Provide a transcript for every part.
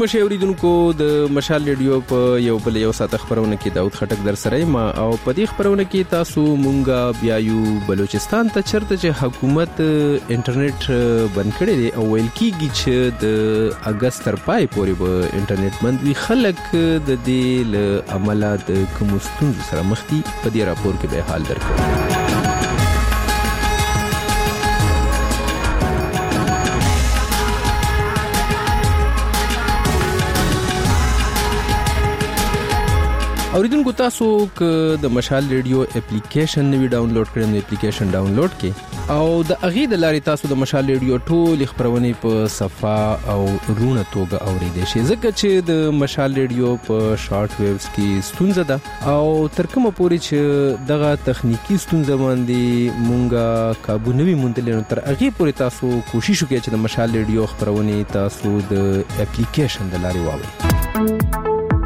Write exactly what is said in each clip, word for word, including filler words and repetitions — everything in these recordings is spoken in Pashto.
مشه اوریدونکو د مشال ریډیو په یو بل یو ساعت خبرونه کې داود خټک در سره ما او په دې خبرونه کې تاسو مونږه بیا یو بلوچستان ته چرته چې حکومت انټرنیټ بند کړی دی او ویل کیږي چې د اگست تر پای پورې به انټرنیټ بند وي. خلک د دې له عمله د کوم ستونزو سره مخ دي په دې راپور کې به حال درکړو. اوریدونکو تاسو ک د مشال ریډیو اپلیکیشن نوی ډاونلوډ کړئ نو اپلیکیشن ډاونلوډ کړئ او د اغه د لارې تاسو د مشال ریډیو ټول خبرونه په صفه او رونه توګه اوریدئ شئ ځکه چې د مشال ریډیو په شارټ ویوز کې ستونزه ده او تر کومه پورې چې دغه تخنیکی ستونزه باندې مونږه قابو نوی مونږ تر اغه پورې تاسو کوشش وکړئ چې د مشال ریډیو خبرونه تاسو د اپلیکیشن د لارې واورئ.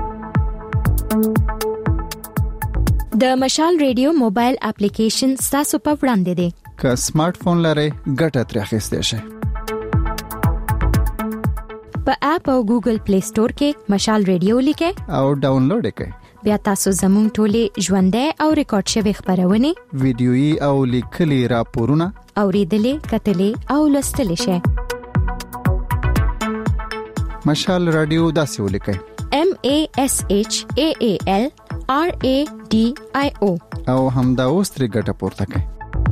د مشال ریډیو موبایل اپلیکیشن تاسو په وړاندې دی. که سمارټ فون لرئ ګټه ترې اخیستئ شئ. په اپ او ګوګل پلی سٹور کې مشال ریډیو لیکئ او ډاونلوډ کړئ. بیا تاسو زموږ ټولې ژوندۍ او ریکارډ شوی خبرونه ویډیويي او لیکلي راپورونه اوریدلې کتلې او لوستلې شئ. مشال رادیو داسې ولیکئ M A S H A A L R A D I O او همدا اوس ترې ګټه پورته کړئ.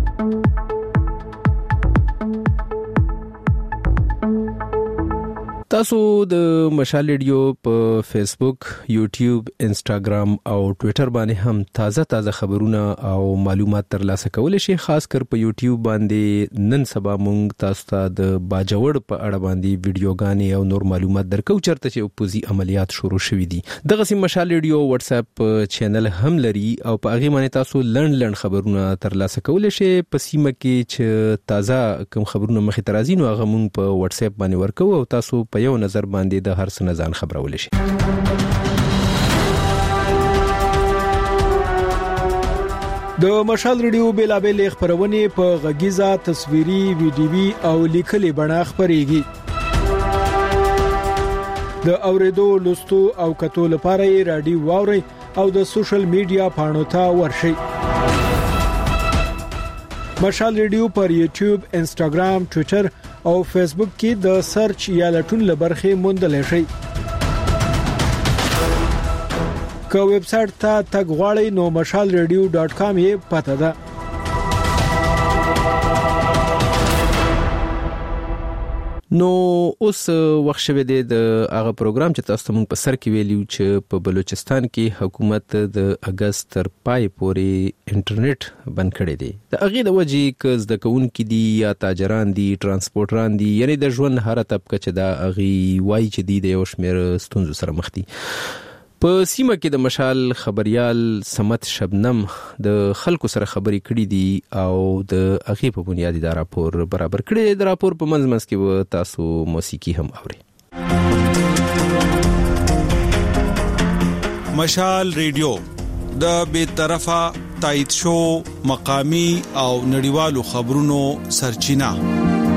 تاسو د مشال ریډیو په فیسبوک، یوټیوب، انسټاګرام او ټوئیټر باندې هم تازه تازه خبرونه او معلومات ترلاسه کولای شئ. خاص کر په یوټیوب باندې نن سبا مونږ تاسو ته د باجوړ په اړه باندې ویډیوګانې او نور معلومات درکو چرته چې پوزي عملیات شروع شوې دي. دغه سیم مشال ریډیو واتس اپ چینل هم لري او په هغه باندې تاسو لړن لړن خبرونه ترلاسه کولای شئ. په سیمه کې چې تازه کوم خبرونه مخې ته راځي نو هغه مونږ په واتس اپ باندې ورکو او تاسو په یو نظر باندې د هر څه نزان خبرول شي. د مشال ریډیو بیلابل خبرونه په غږیزه، تصویري، ویډیوي او لیکلي بڼه خبريږي. د اوریدو، لوستو او کتو لپاره رادیو واوري او د سوشل میډیا پاڼو ته ورشي. مشال ریډیو پر یوټیوب، انسټاګرام، ټوئیټر او فیسبوک کې د سرچ یا لټون لبرخه موندل شي. که ویب سټ ته تګ غواړئ نو مشال ریډیو ډاټ کام یې پته ده. نو اوس وخت شوه د هغه پروګرام چې تاسو مونږ په سر کې ویلیو چې په بلوچستان کې حکومت د اگست تر پای پورې انټرنیټ بند کړی دی. د هغه د وجې ک زده کوونکي دي یا تاجران دي، ترانسپورټران دي، یعنی د ژوند هر طبقه چې دا هغه وایي چې دی د یو شمېر ستونزو سره مخ دي. په سیمه کې د مشال خبريال سمت شبنم د خلکو سره خبرې کړې دي او د هغه په بنیاد دا راپور برابر کړی. د راپور په منځ منځ کې تاسو موسیقي هم اورئ. مشال ریډیو د بے طرفه تایید شو مقامی او نړیوالو خبرونو سرچینه.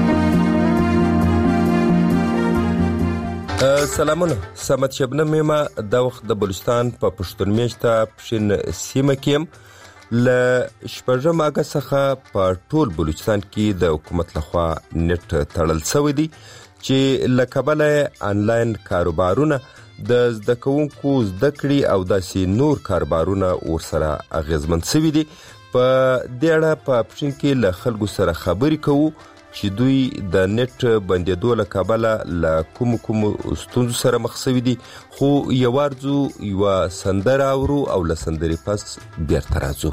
سلامونه، سمت شبنم ما د وخت د بلوچستان په پښتون میشته پښین سیمه کې ل شپږم اگست څخه په ټول بلوچستان کې د حکومت لخوا نت تړل شوی دی چې لکبله انلاین کاروبارونه د زده کوونکو زده کړې او داسې نور کاروبارونه ورسره اغیزمن شوی دي. په دې اړه په پښین کې له خلکو سره خبرې کوو چې دوی د نت بندیدو له کبله له کوم کوم ستونزو سره مخ شوي دي. خو یو ورځو یو سندره اورو او له سندرې پس بیرته راځو.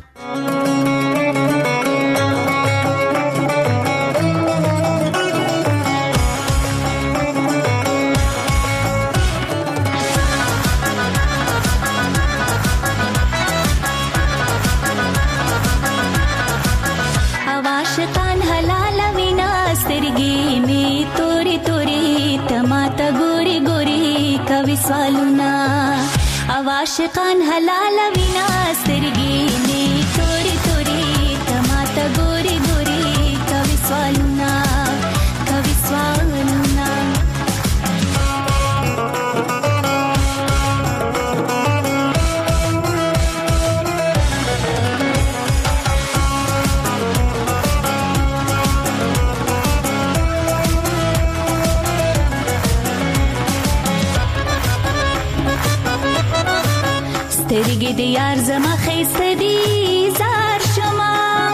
आशिकान हलाल विना स्तरगी ने तोरी तोरी तमाता गोरी गोरी कवि स्वालुना कवि स्वालुना د یار زما خیسته دی زار شما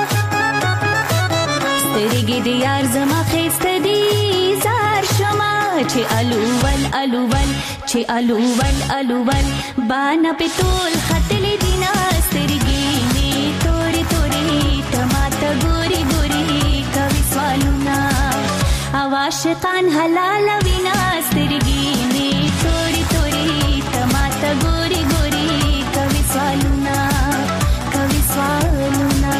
سترګې د یار زما خیسته دی زار شما چې الوول الوول چې الوول الوول بانا په تول خطل دینا سترګې می تورې تورې تماته ګوري ګوري کوي سوالونه عاشقان حلال وینا سترګې می تورې تورې تماته ګوري ګوري کوي سوالونه کوي سوالونه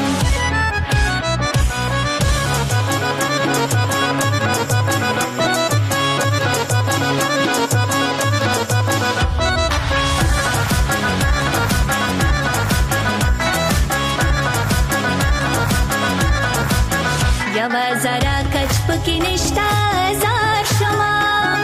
یوا زرا کچ پکې نشتا زار شما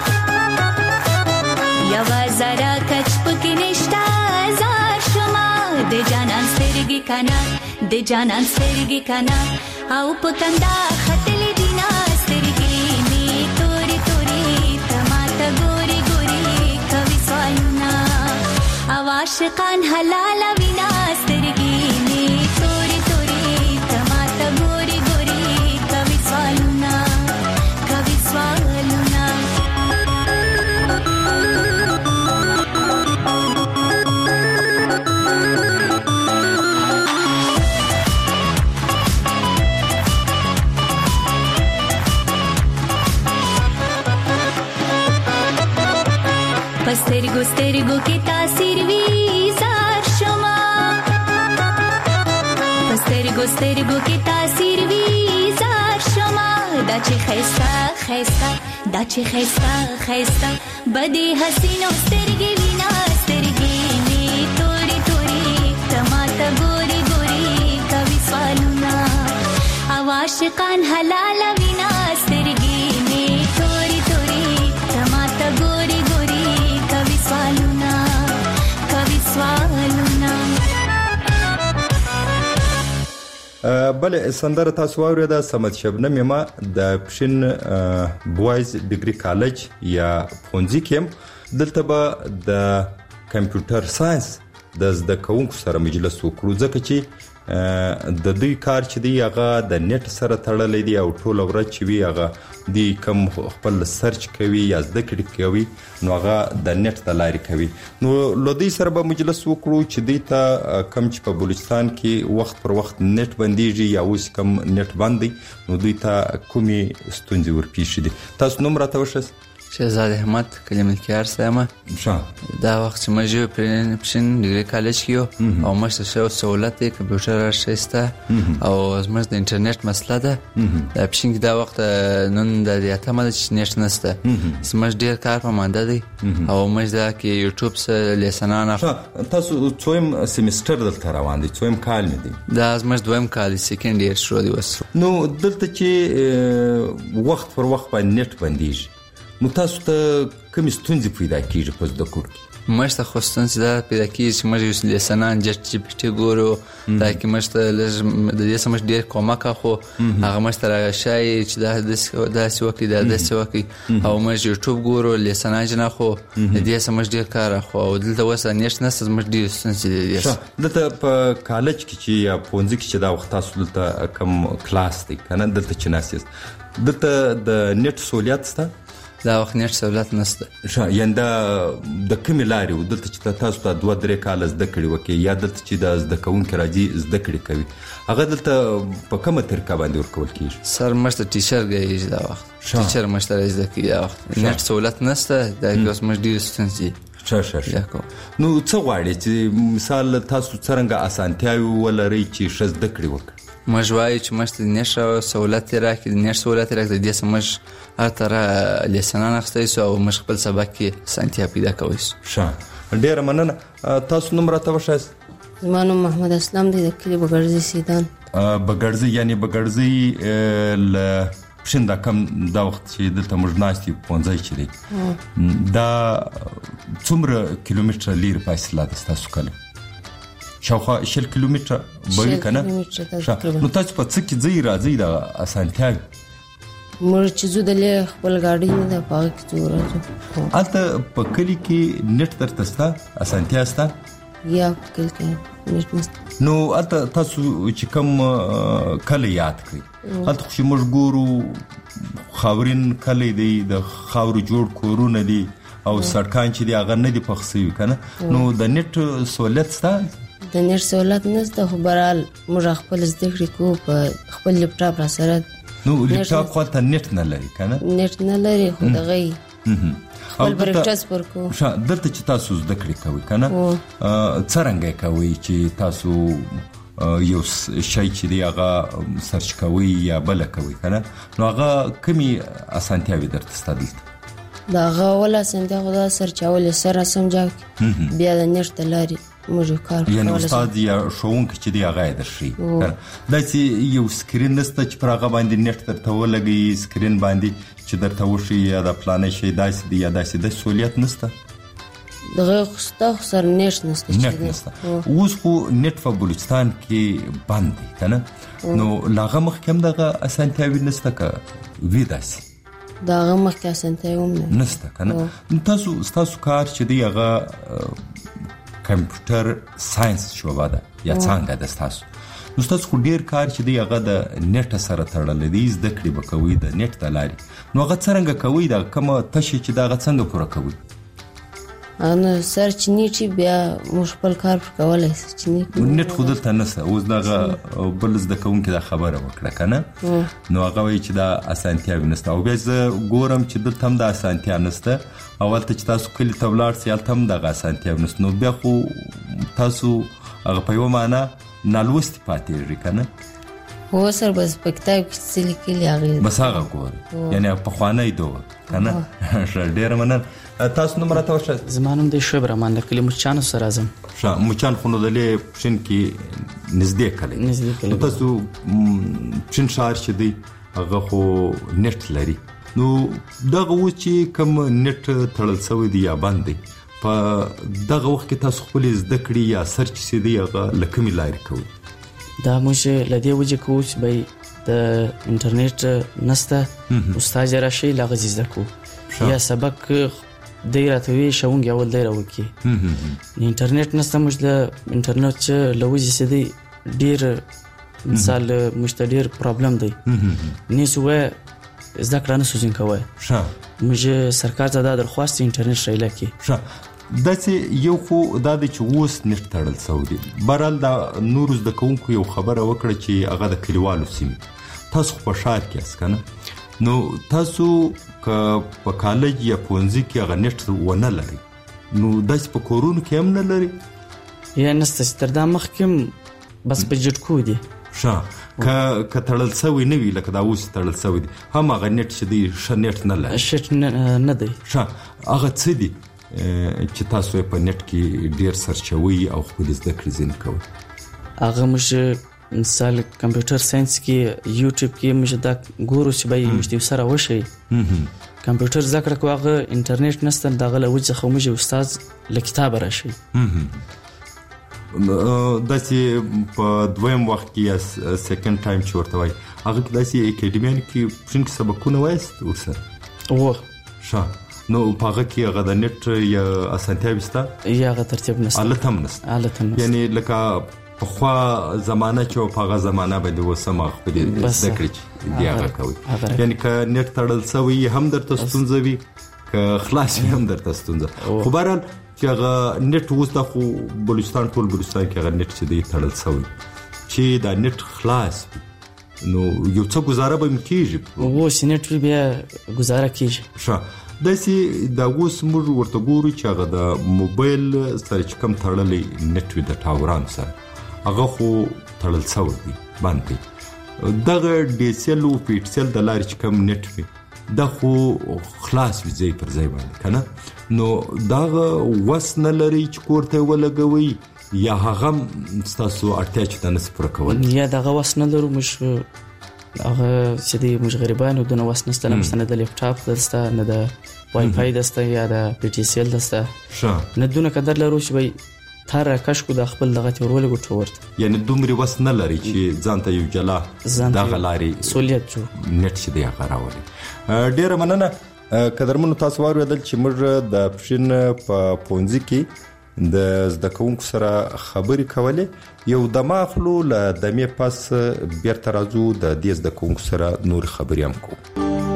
یوا زرا کچ پکې نشتا زار شما د جانان سترګې کنا د جانان سترګې کنا او پکندا خطل دینا سترګې می تورې تورې تماته ګوري ګوري کوي سوالونه او عاشقان حلال وینا سترګې می تورې تورې تماته ګوري ګوري کوي سوالونه کوي سوالونه سترګو سترګو کې تاثیر وی زار شما سترګو سترګو کې تاثیر وی زار شما دا چې خيستا خيستا دا چې خيستا خيستا بدی حسینو سترګې وینا سترګې می تورې تورې تماته ګوري ګوري کوي سوالونه او عاشقان حلال وینا سترګې می تورې تورې تماته ګوري ګوري کوي سوالونه کوي سوالونه بله سندره تاسو واورېده سمد شبنم ما د پښین بوایز ډیګري کالج یا پونځي کې دلته به د کمپیوټر ساينس د زده کوونکو سره مجلس وکړو ځکه چې د دوی کار چې دی هغه د نیټ سره تړلې دی او ټول ورځ چې وی هغه دی کم خپل سرچ کوي یا زده کړې کوي نو هغه د نیټ د لارې کوي نو لودي سره به مجلس وکړو چې دی ته کم چې په بلوچستان کې وخت پر وخت نیټ بنديږي یا اوس کم نیټ باندې نو دوی ته کومي ستونزې ورپېښ دي تاسو نوم راته وښیاست شهزاد احمد کلمه کیار سامه شاه دا وخت چې مجه پرشن ډیګری کالج کې او مشته شو سہولت کمپیوټر شسته او زموږ د انټرنیټ مسله ده دا پښین دا وخت نن د یاته مل چې نشته نسته زموږ ډیر کار په مانده دی او موږ دا کې یوټیوب سره لیسنانه تاسو څویم سیمستر دلته روان دي څویم کال مې دي دا زموږ دویم کال سیکنډ ایئر شروع دی وس نو دلته چې وخت پر وخت باندې نیټ بنديږي نو تاسو ته کوم ستونزې پیدا کیږي په زده کړو کې مشته خو ستونزې دا پیدا کیږي چې موږ یو لیسنان چټ جی پی ټي ګورو دا کې مشته د دې سمش ډیر کومک خو هغه مشته راشي چې دا د داسې وکړي دا داسې وکړي او موږ یوټیوب ګورو لیسنان جنا خو د دې سمش ډیر کار خو دلته وسه نشته نسته موږ ډیر ستونزې دي دلته په کالج کې چې یا پونځي کې چې دا وخت تاسو دلته کم کلاس دی کنه دلته چې ناسیس دلته د نیټ سہولت سته دا وخت نیټ سہولت نشته ښه ینده د کومې لارې دلته چې تاسو ته دوه درې کال زده کړې وکي یا دلته چې د زده کوونکي راځي زده کړې کوي هغه دلته په کومه طریقه باندې ورکول کیږي سر مشته ټیچر ګیږي دا وخت ټیچر مشته زده کوي دا وخت نیټ سہولت نشته دا اوس مش ډیر ستونزې ښه ښه ښه نو څه غواړي چې مثال تاسو څنګه اسانتیاوي ولري چې ښه زده کړې وکړي مجوای چې مشته نشه سہولت راکړي د نشه سہولت راکړي د دې سمج هر تر لیسنان اخستای سو او مش خپل سبق کې سانتیا پیدا کوي ښه ډیر مننه تاسو نوم راته وښایست زمانو محمد اسلام دی د کلی بغړزي سیدان بغړزي یعنی بغړزي ل پښنده کم دا وخت چې دلته موږ ناشتي پونځای چي دي دا څومره کیلومتر لیر فاصله ده تاسو کله شاوخوا شل کیلومتر به کنه نو تاسو په څه کې ځای راځي دا اسانتیا مر چې زو د خپل گاډي نه د پاک څو راځو البته په کلی کې نت تر تستا اسانتیا ستا یا په کل کې نشته نشته نو اته تاسو چې کوم کله یاد کړئ اته خو موږ ګورو خاورین کله دی د خاور جوړ کورونه دي او سړکان چې دی هغه نه دي پخسوي کنه نو د نت سہولت ستا د نت سہولت نشته خو برال موږ خپل زده کړې کوو په خپل لپټاپ را سره نو لپټاپ خو ته نت نه لري کنه نت نه لري خو دغه خپل برکټس پر کو ښه دلته چې تاسو زده کړې کوي کنه څرنګه کوي چې تاسو یو شی چې دی هغه سرچ کوي یا بل کوي کنه نو هغه کمی اسانتیاوي درته ستدل دا غواله سنده خدا سرچاول سره سمجا بیا د نشته لاري موږ کار کوو یعنی استاد یا شوونک چې دی هغه درشي دا چې یو سکرین نسته چې پر هغه باندې نت درته ولګي سکرین باندې چې درته وشي یا د پلان شي داسې دی یا داسې د سہولیت نسته دغه خوسته سر نت نسته نت نسته اوس خو نت په بلوچستان کې بند دی کنه نو لاغه مخکم دغه اسانتیاوي نسته کا وی داسې دا غمخ کې اسانتیاوي هم نسته کنه تاسو تاسو کار چې دی هغه کمپیوټر ساينس شوبه ده یا څنګه د تاسو نو تاسو خو ډیر کار چې دی هغه د نت سره تړل دي زده کړې بکوي د نت د لاري نو هغه څنګه کوي دا کومه تشه چې دا هغه څنګه پوره کوي انا سرچ نیټي بیا موږ خپل کار کولای شو چې نت خو دلته نسه اوس دغه بل زده کوونکی دا خبره وکړه کنه نو هغه وایي چې دا اسانتیاوي نسته او بیا زه ګورم چې دلته هم د اسانتیا نسته اول ته چې تاسو کلی ته ولاړ سئ هلته هم دغه اسانتیاوي نسته نو بیا خو تاسو هغه په یوه معنا نالوستي پاتېږي کنه هو سر بس په کتاب کې څه لیکلي هغه بس هغه ګوري یعنی پخوانی دور کنه ډېر مننه تاسو نمبر تاسو زمانم د شوب رحمان د کلی مچانو سره اعظم ش مچان خو نو د لې پښین کې نږدې کلی نږدې کلی تاسو پښین شهر چې دی هغه خو نت لري نو دغه و چې کوم نت تړل شوی دی یا باندې په دغه وخت کې تاسو خپل زده کړې یا سرچ سي دی هغه لکمي لاري کوي دا موږ لدی وجه کوو چې به د انټرنیټ نسته استاد راشي لغه زده کو یا سبق دیره وی شاونګ اول دیره وکي انټرنیټ نسته موږ د انټرنیټ چې لوځي سدي ډیر مثال مشتډیر پرابلم دی نیسوه زده کړه نه سوزین کوي ښه موږ سرکار ته دا درخواست انټرنیټ شایله کی ښه داسې یو خو دا د چې اوس نت تړل شوی دی برال دا نور زده کوونکو یو خبره وکړه چې هغه د کلیوالو سیمې تاسو په ښار کې اس کنه نو تاسو که په کالج یا پونځي کې هغه نت ونه لري نو داسې په کورونو کې هم نه لري یا نسته تر دا مخکې بس په جټکو دي ښه که که تړل شوی نه وي لکه دا اوس تړل شوی دی هم هغه نت چې دی ښه نت نه لري ښه نه دی ښه هغه څه دي چې تاسو په نت کې ډیر سرچوي او خپل زده کړې زین کوي هغه موږ مثال کمپیوټر ساينس کې یوټیوب کې موږ دا ګورو چې به موږ سره وشي کمپیوټر ذکر کوه هغه انټرنیټ نشته دا غل وجه خو موږ استاد له کتاب راشي داسې په دویم وخت کې سیکنډ ټایم چې ورته وای هغه داسې اکیډمیان کې څنګه سبقونه وایست ورسره او ښه نو په هغه کې هغه د نت یا اسانتیاوي ستا یا هغه ترتیب نشته الله تم نشته الله تم نشته یعنی لکه په خوا زمانہ چې په هغه زمانہ باندې وسم خپل زده کړی دی هغه کوي یعنی که نت تړل شوی هم درته ستونزه وي که خلاص هم درته ستونزه خو بهرحال چې هغه نت اوس د خو بلوچستان ټول بلوچستان کې هغه نت چې دی تړل شوی چې دا نت خلاص نو یو څه گزاره به کیږي او سینټ بیا گزاره کیږي ښه داسې دا اوس موږ ورته ګورو چې هغه د موبایل سره چې کوم تړلی نت وي د ټاورانو سره هغه خو تړل شوی دی باندې دغه ډي سي ال او پی ټي سي ال د لارې چې کوم نت وي دا خو خلاص وي ځای پر ځای باندې کنه نو دغه وس نه لري چې کور ته ولګوي یا هغه ستاسو اړتیا چې تاسو پوره کول یا دغه وس نه لرو موږ هغه چې دی موږ غریبانو دونه وس نشته نه مستنه د لپټاپ دسته نه د وای فای دسته یا د پی ټي سي ال دسته ښه نه دونه قدر لرو چې وای تر کښ کو د خپل دغه تورول غوټ ورته یعنی دومره وس نه لري چې ځان ته یو جلا د غلاري سہولیت جو نت چې دی هغه راولي ډیره مننه قدرمنو تاسو واردل چې موږ د پښین په پونځي کې د زده کوونکو سره خبرې کولې. یو دماغلو له دمې پس بیرته راځو د دې زده کوونکو سره نور خبرې هم کوو.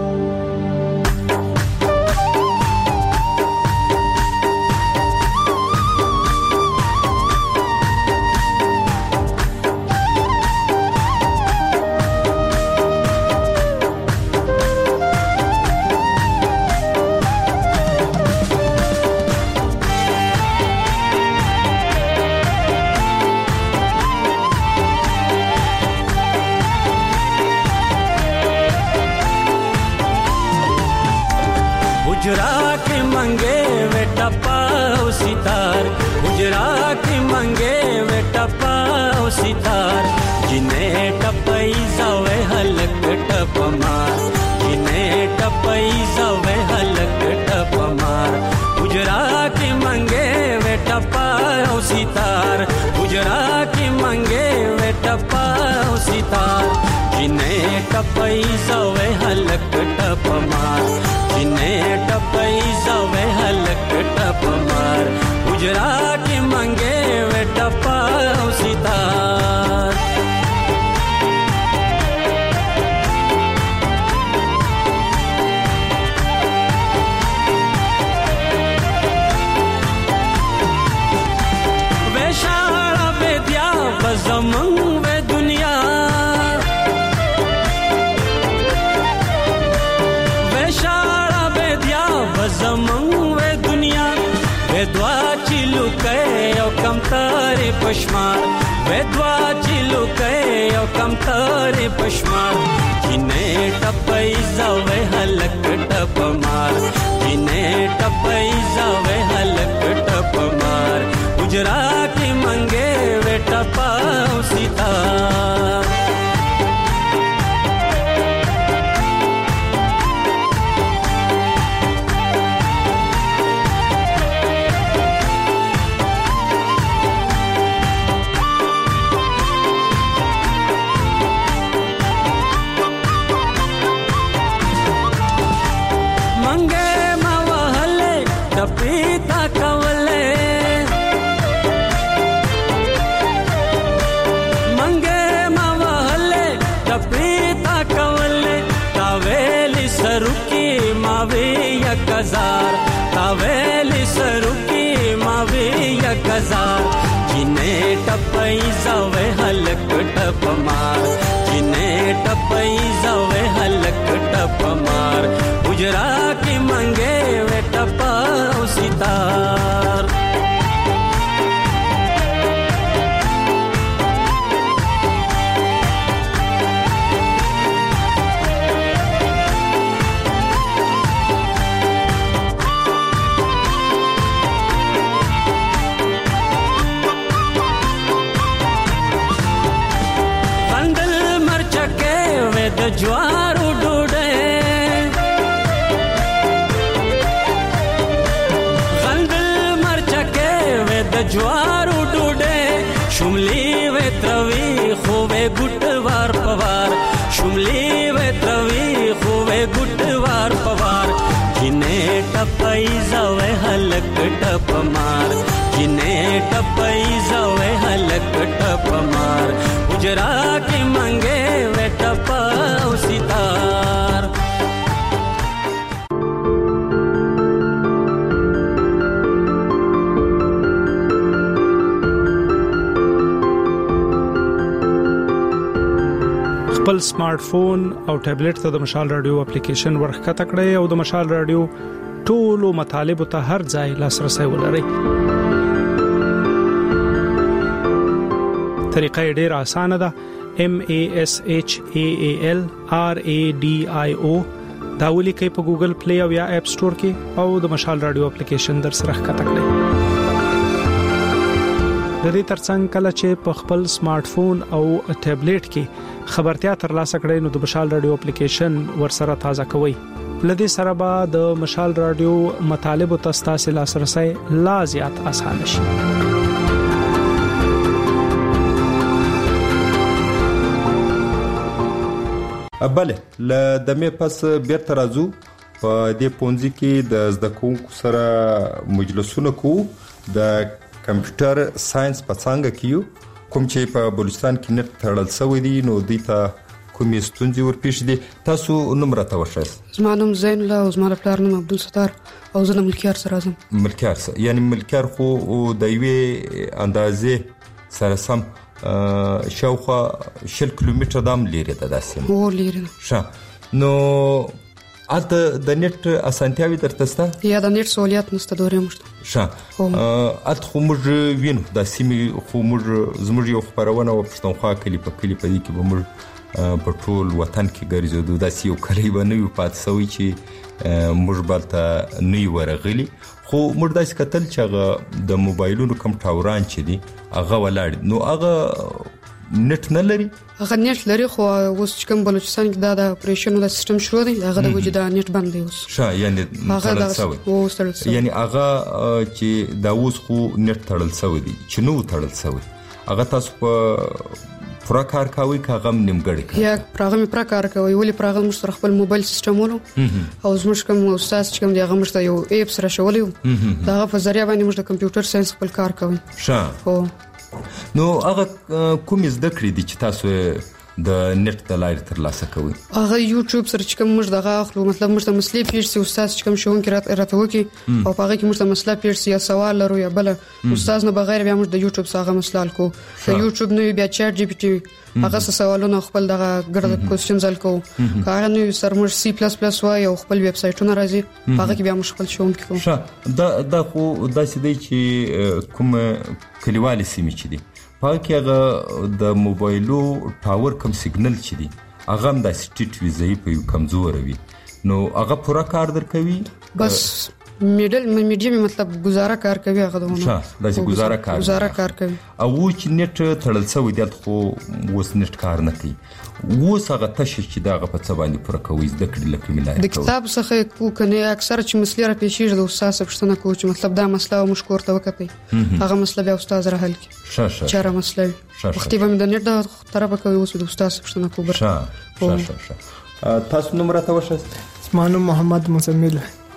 خپل سمارټ فون او ټابلیټ ته د مشال رادیو اپلیکیشن ورخکته کړئ او د مشال رادیو ټولو مطالب ته هر ځای لاسرسي ولرئ. طریقه ډیره اسانه ده. M A S H A A L R A D I O دا ولیکئ په ګوګل پلی او یا اپ سٹور کې او د مشال رادیو اپلیکیشن در سره ښکته کړئ. د دې ترڅنګ کله چې په خپل سمارټ فون او ټابلیټ کې خبرتیا ترلاسه کړئ نو د مشال رادیو اپلیکیشن ورسره تازه کوئ. لدې سره به د مشال رادیو مطالب او تاسو لاسرسي لا زیات اسانه شي. بله ل دمه پس بیرته راځو په دې پونځي کې د زده کوونکو سره مجلسونه کوو. د کمپیوټر ساينس په څنګه کیو کوم چې په بلوچستان کې نت تړل شوی دی نو دوی ته کومې ستونزې ورپېښ دي تاسو نوم راته وښایاست زما نوم زین الله او زما پلار نوم عبدالستار او زه له ملکیار سره راځم ملکیار سره یعنی ملکیار خو د یوې اندازې سره سم شاوخوا شل کیلومتره دام لري د داسې هو لري ښه نو اته د نت اسانتیاوي درته سته یا د نت سہولیت نشته دورې مشته ښه اته خو موږ وینو د سیمې خو موږ زموږ یو خبرونه و پښتونخوا کلی په کلی په دې کې به موږ په ټول وطن کې ګرځېدو داسې یو کلی به نه وي پاتې سوی چې موږ بلته نه یو ورغلي خو موږ داسې کتل چې هغه د موبایلونو کم ټاوران چې دي هغه ولاړ نو هغه نت نه لري هغه نت لري خو اوس چې کوم بلوچستان کې دا د اپریشن د سیستم شروع دی هغه د وجود نت بند دی اوس ښه یعنی تړل شوی اوس تړل شوی یعنی هغه چې دا اوس خو نت تړل شوی دی چې نو تړل شوی هغه تاسو په پورا کار کوي کاغم نیمګړی کوي یا پراغه پورا کار کوي ولې پراغه موږ سره خپل موبایل سیستم ولو او زموږ کوم استاد چې کوم دی هغه موږ ته یو ایپ سره شولې دا په ذریعہ باندې موږ د کمپیوټر ساينس خپل کار کوي ښه هو نو هغه کوم زده کړې دي چې تاسو د نت د لارې ترلاسه کوي هغه یوټیوب سره چې کوم موږ دغه اخلو مطلب موږ ته مسلې پیښ سي استاد چې کوم شون کې راته وکي او هغه کې موږ ته مسله پیښ سي یا سوال لرو یا بل استاد نه بغیر بیا موږ د یوټیوب څخه مسله کو د یوټیوب نه بیا چات جی پی ټي هغه سوالونه خپل دغه ګرځ کوېسچنز الکو کار نه سر موږ سی پلس پلس وای او خپل ویب سټونه راځي هغه کې بیا موږ خپل شون کوو ښه دا دا خو داسې دی چې کوم کلیوالي سیمې چې دي پاکه هغه د موبایلو ټاور کم سیګنل چې دي هغه هم د سټیټ وی ضعیف وي کمزور وي نو هغه پورا کار در کوي بس میډل میډیم مطلب گزاره کار کوي هغه دونه ښه داسې گزاره کار گزاره کار کوي او چې نت تړل شوی دی خو اوس نت کار نه کوي اوس هغه تشه چې دا په څه باندې پر کوي د کړي لکه ملای د کتاب څخه کو کنه اکثر چې مسلې را پیښیږي د استاد پښتنه کو چې مطلب دا مسله مشکور ته وکړي هغه مسله بیا استاد را حل کړي ښه ښه چاره مسله وختي به د نت د طرفه کوي اوس د استاد پښتنه کو بر ښه ښه ښه تاسو نوم راته وښه اسمانو محمد مزمل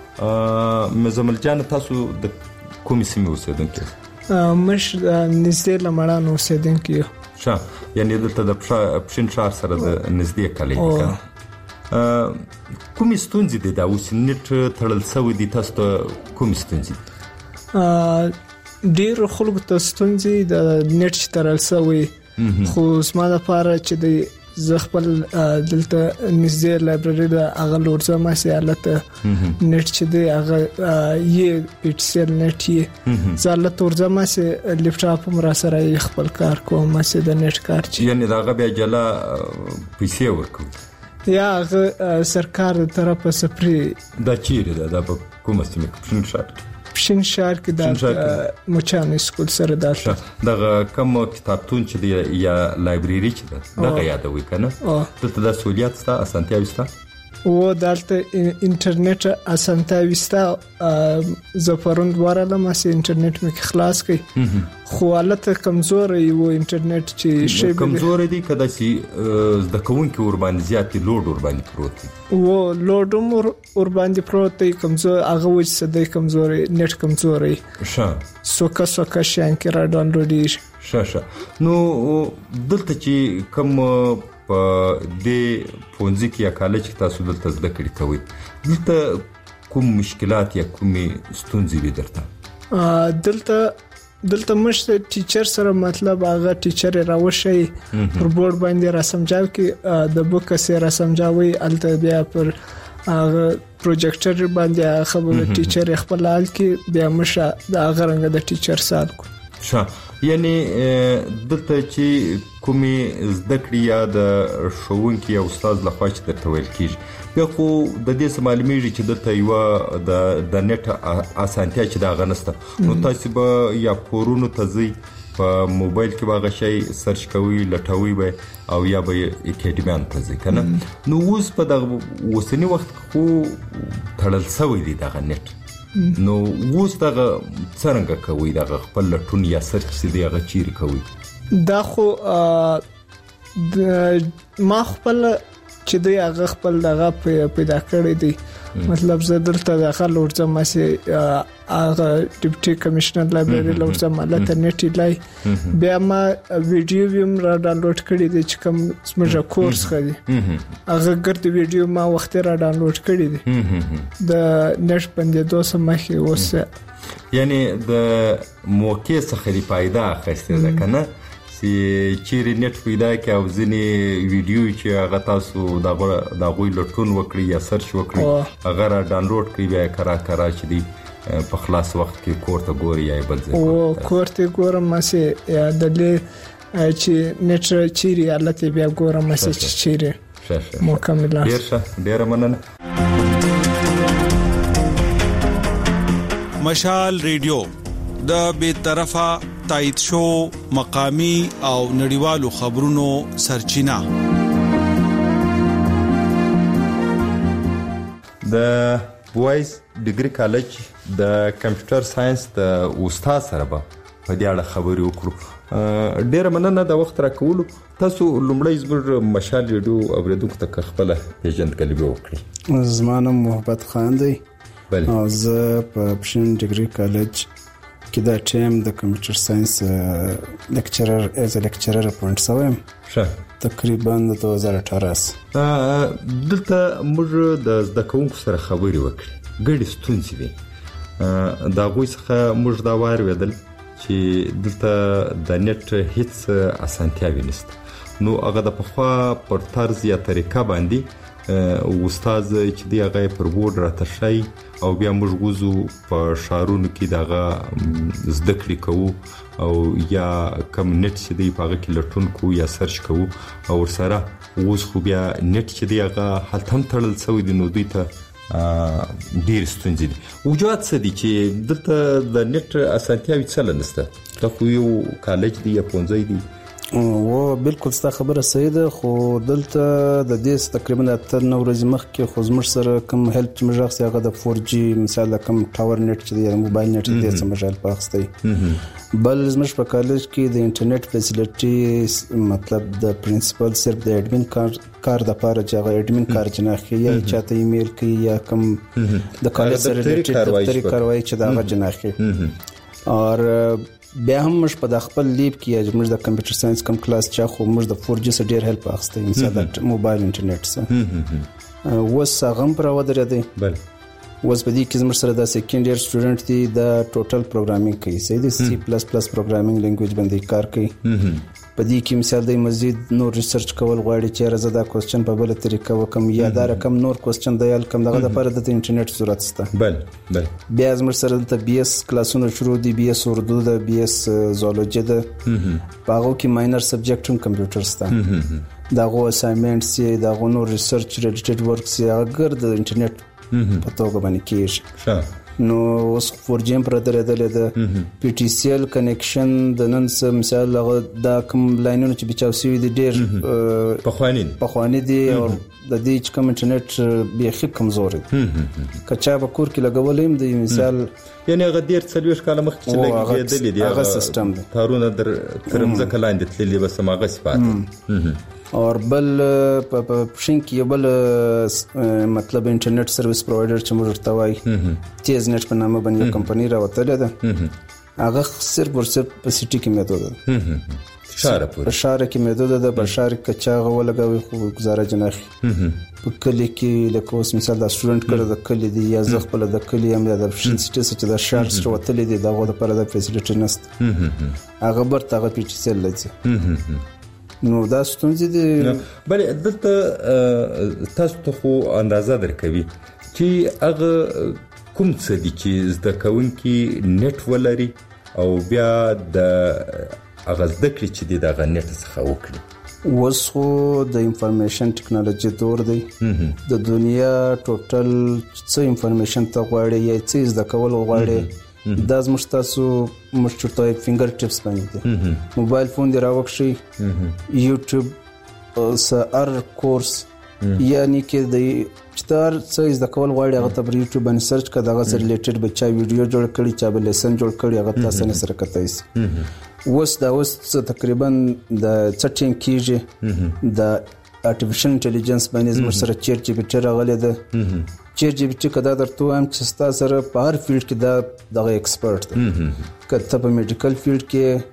مزمل جان تاسو د کوم سیمې اوسیدونکو مش نږدې لمړان اوسیدونکو ښه یعنی دلته د پښین شهر سره د نږدې کلی دی کوم ستونزې دي دا اوس نت تړل شوی دي تاسو ته کوم ستونزې ډېر خلکو ته ستونزې د نت تړل شوی خو زما لپاره چې د زه خپل دلته نږدې لایبرری د هغه لورځه ما سي حالت نت چې دی هغه یې پی ټي سی نت یې زاله تورځه ما سي لپټاپ مر سره خپل کار کوم ما سي د نت کار چې یعنی داغه بیا جلا پیسې ورکو یا هغه سرکار طرفه سپری دا چیرې دا د کومه سیمه پښین شهر پښین شهر کې د مچان سکول سره داخله دغه کوم کتابتون چې دی یا لایبرری چې ده دغه یادوي کنه دلته د سہولیت ستا اسانتیاوي ستا و دلته انټرنیټ اسانتیاوي ستا زفروند ورله ما سي انټرنیټ مې خلاص کړي خو حالت کمزور یو انټرنیټ چې شی کمزور دی کدا چې د کوون کې ور باندې زیات لوډ ور باندې پروت دی و لوډ مور ور باندې پروت دی کمزور هغه وځ سده کمزوري نت کمزوري ښه سوکا سوکا شان کې را ډاونلوډ ښه ښه نو دلته چې کوم په دې پونځي کې یا کالج کې تاسو دلته زده کړی کوي دلته کوم مشکلات یا کومې ستونزې دي درته دلته دلته مشته ټیچر سره مطلب هغه ټیچر راوشي پر بورډ باندې را سمجاو کې د بوک سره را سمجاوي الته بیا پر هغه پروجیکټر باندې خبره ټیچر خپل حال کې بیا مشه د هغه رنګ د ټیچر سال کو ښه یعنی دلته چې کومې زده کړې یا د ښوونکي یا استاد لخوا چې درته ویل کېږي بیا خو د دې څه معلومیږي چې دلته یوه د د نت اسانتیا چې د هغه نشته نو تاسو به یا کورونو ته ځئ په موبایل کې به هغه شی سرچ کوئ لټوئ به او یا به اکیډمیانو ته ځئ که نه نو اوس په دغه اوسني وخت خو تړل شوی دی دغه نت نو اوس دغه څرنګه کوي دغه خپل لټون یا سرچ چې دی هغه چیرې کوي دا خو د ما خپل چې دی هغه خپل دغه پیدا کړی دی مطلب زه دلته داخل ورځم چې هغه ډیپټي کمشنر لایبرری لورځم مالته نت لای بیا ما ویډیو ویم را ډاونلوډ کړی دی چې کوم سمجه کورس خدي هغه ګرد ویډیو ما وخت را ډاونلوډ کړی دی د نت باندې دوه مخه اوس یعنی د موقع څخه دی پیدا اخیسته ده کنه چې چیرې نت پیدا کې او ځینې ویډیو چې هغه تاسو دا دا غوي لټون وکړي یا سرچ وکړي هغه را ډاونلوډ کړئ بیا کرا کرا چې دی په خلاص وخت کې کوړه ګوري یا بل ځای او کوړه ګورم ماسه یا د لې چې نت چیرې حالت بیا ګورم ماسه چې چیرې مکمل ډیر ښه ډیر مننه. مشال ریډیو د بے طرفه تایید شو مقامی او نړیوالو خبرونو سرچینه. د بوایز ډیګری کالج د کمپیوټر ساينس د استاد سره به په دې اړه خبرې وکړو. ډیره مننه د وخت راکولو. تاسو لومړی زموږ مشال ریډیو اوریدونکو ته خپل پیژندګلوي وکړئ. زما نوم محبت خان دی او زه په پښین ډیګری کالج کې دا ټیم د کمپیوټر ساينس لیکچرر از لیکچرر پوینټ سوم ښه تقریبا د دوه هزار اټھارہ دلته موږ د زده کوونکو سره خبرې وکړې ګډې ستونزې وي دا غوي څخه موږ دا واردل چې دلته د نت هیڅ اسانتیاوي نشته نو هغه د پخوا پر طرز یا طریقه باندې استاد چې دی هغه پر بورډ راتشای او بیا موږ غوزو په شارونو کې دغه زده کړې کوو او یا کم نت چې دی په هغه کې لټون کوو یا سرچ کوو او ورسره اوس خو بیا نت چې دی هغه هلته هم تړل شوی دی نو دوی ته ډېر ستونزې دي. وجوهات څه دي چې دلته د نت اسانتیاوې څه نشته؟ دا خو یو کالج دی یا پوهنځی دی. و بالکل ستا خبره صحیح ده خو دلته د دې تقریبا اتر نو ورځې مخکې خو زموږ سره کوم هیلپ چې موږ راغلی هغه د فور جي مثال کوم ټاور نت چې دی موبایل نت دی چې موږ هیلپ اخیستی بل زموږ په کالج کې د انټرنیټ فیسیلیټي مطلب د پرنسپل صرف د اډمن کار کار د پاره چې هغه اډمن کار جناخي یا چاته ایمیل کوي یا کوم د کالج سره ریلیټډ دفتری کاروایی چې دا هغه جناخي او بیا هم مش په خپل لیب کې موږ د کمپیوټر ساينس کم کلاس چا خو موږ د فور جي سره ډیر هیلپ اخیسته مثال د موبایل انټرنیټ سره وس هغه پر ودرې دی بل وس په دې کې زموږ سره د سیکنډ ایئر سټوډنټ دی د ټوټل پروګرامینګ کوي سي د سی پلس پلس پروګرامینګ لینګویج باندې کار کوي په دې کې مثال د مزید نور ریسرچ کول غواړي چې راځه دا کوېسچن په بل طریقه وکم یا دا رقم نور کوېسچن دی کم دغه لپاره د انټرنیټ ضرورت شته. بل بل بیا زموږ سره د بي اس کلاسونو شروع دي بي اس اردو د بي اس زولوجي د پاغو کې ماینر سبجیکټ هم کمپیوټر شته دا غو اسایمنټ سي دا غو نور ریسرچ ریلیټډ ورک سي هغه د انټرنیټ په توګه باندې کېږي. نو اوس فور جی پر درېدل د پی ټی سی ال کنیکشن د نن سم مثال دا کوم لاینونه چې بچاو سی دي ډېر په خواني په خواني دي او د دې چې کوم انټرنیټ بیخي کمزور دي کچا به کور کې لګولم د مثال یعنی هغه ډېر څلويش کاله مخکې چې لګېدل دي هغه سیستم دی تارونه در ترمزه کلاندې تللی بس ماغه صفات اور بل په پښین کې بل مطلب انټرنیټ سرویس پرووایډر چې موږ ورته وایي تیز نت په نامه باندې کمپنی راوتله ده هغه صرف ورسره په سیټي کې میدود ده شاره پورې شاره کې میدود ده په شاره کې چاغه ولګوي خو گزاره جناخي په کلی کې لکه اوس مثال د سټوډنټ کړه د کلی دی یا زغ په د کلی هم د پښین سیټي چې د شار سره وتلې دي دغه د پر د فیسیلیټي نست هغه برته هغه پی ټی سی ال لږه نو دا ستونزې دي. بلې دلته تاسو ته خو اندازه درکوي چې هغه کوم څه دي چې زده کوونکي نت ولري او بیا د هغه زده کړې چې دي دغه نت څخه وکړي. اوس خو د انفارمیشن ټیکنالوژي دور دی د دنیا ټوټل څه انفارمیشن ته غواړي یا څه زده کول غواړي دا زموږ تاسو مشتري فینګر ټپس باندې موبایل فون دی راوښي یوټیوب سر کورس یعنی کې د چتار څه زده کول غواړي هغه ته پر یوټیوب باندې سرچ کړه دغه سره ریلیټډ بچا ویډیو جوړ کړي چا به لیسن جوړ کړي هغه تاسو نه سره کتای شي. وس دا وس تقریبا د چټینګ کیږي د ارتفیشل انټيليجنس باندې زموږ سره چیټ جی پی ټی راغلی ده چیر جی پی ټي کدا درته هم چې ستا سره په هر فیلډ کې دا دغه ایکسپرت دی کته په میډیکل فیلډ کې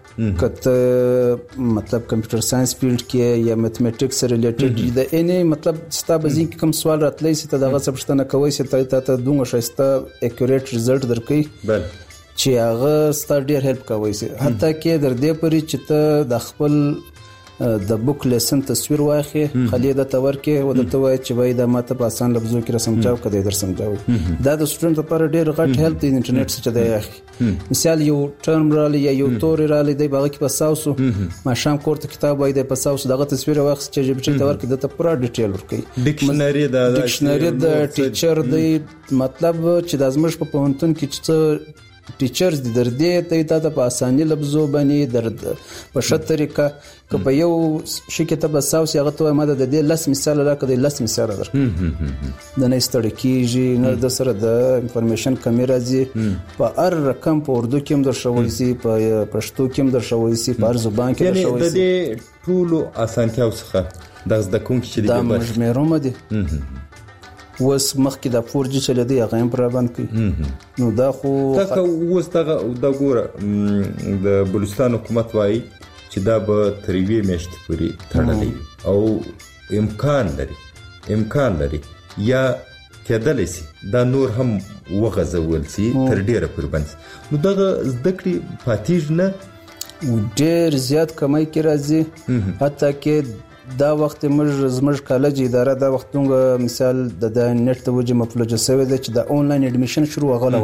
کته مطلب کمپیوټر ساينس فیلډ کې یا میتھمیټکس سره ریلیټډ دی اني مطلب ستا بزین کې کوم سوال راتلی سي ته دغه څه کوي سي ته ته دوه شایسته اکیوریټ ریزلټ درکې بل چې هغه ستا ډیر هیلپ کوي سي حتی کې در دې پرې چې ته د خپل د بوک لیسن تصویر واخی خلی د تور کې و د توای چې وای د ماته په آسان لفظو کې رسم جاو کده در سمجاوي دا د سټوډنټ لپاره ډیر غټ هیلپ دی انټرنیټ څخه دی اخی مثال یو ټرم رالی یا یو تور رالی دی باغ کې په ساوسو ما شام کوړه کتاب وای د په ساوسو دغه تصویر واخ چې جی پی ټي تور کې د پورا ډیټیل ورکړي ډکشنری د ډکشنری د ټیچر دی مطلب چې د ازمش په پونتون کې چې ټیچرز د دردې ته ته په اساني لفظو باندې درد په شت طریقه که په یو شي کې ته بس اوس هغه ته ماده د دې لس مثال راکړه د لس مثال در د نه ستړي کیږي نه د سره د انفارمیشن کیمرا زی په هر رقم په اردو کې هم در شوی سي په پښتو کې هم در شوی سي په هر زبان کې در شوی سي یعنی د دې ټولو اسانتیاو څخه د زده کوونکو چې د مجموعه دي وس مخکې د فور جی چل دی هغه هم پر باندې کوي نو دا خو تاسو اوس دغه د ګوره د بلوچستان حکومت وایي چې دا به تریوي میشت پوری تړلې او امکان لري امکان لري یا کېدلی سي دا نور هم وغځول سي تر ډیره پر باندې نو دغه زده کړې پاتېج نه ډیر زیات کمای کې راځي حتی کې دا وخت موږ زموږ کالج اداره دا وختونګه مثال د نت د وجه مفلوجه سوي ده چې د انلاین اډمیشن شروع غوړه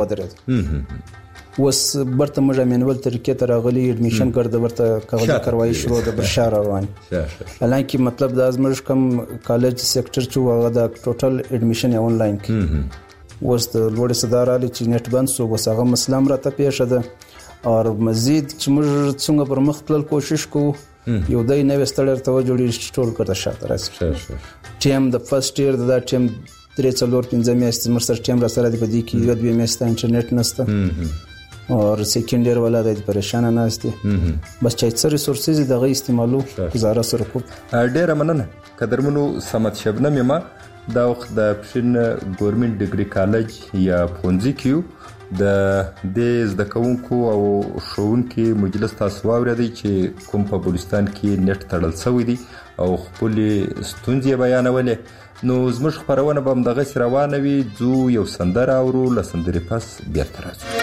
ودرېد وس برته موږ مینول طریقې ته راغلي اډمیشن ګرځ ورته کاغذ کاروایی شروع د بشار روان حالانکه مطلب د ازمرش کم کالج سېکټر چې هغه د ټوټل اډمیشن انلاین کې وس د لوړ صدر علي چې نت بند سو وس هغه مسلم راته پیښه ده او مزید چې موږ څنګه پر مخ تل کوشش کوو یو دای نو ستړر ته جوړی ټول کړه شاته راځي ټیم د فرست ایئر د ټیم درې څلور پنځه میاشتې مرسر ټیم را سره دی په دې کې یو دوه میاشتې انټرنیټ نشته او سیکنډ ایئر ولا د پریشان نه استي بس چې څه ریسورسز دغه استعمالو گزاره سره کو ډیر مننه قدرمنو سمت شبنم ما دا وخت د پښین ګورنمنت ډیګري کالج یا پونځي کیو د دې زده کوونکو او ښوونکو مجلس تاسو واورئ چې کوم په بلوچستان کې نت تړل شوی دی او خپل ستونزې بیانولې نو زموږ خبرونه به دغه روانه وي ځو یو سندره اورو لسندري پس بیرته راځو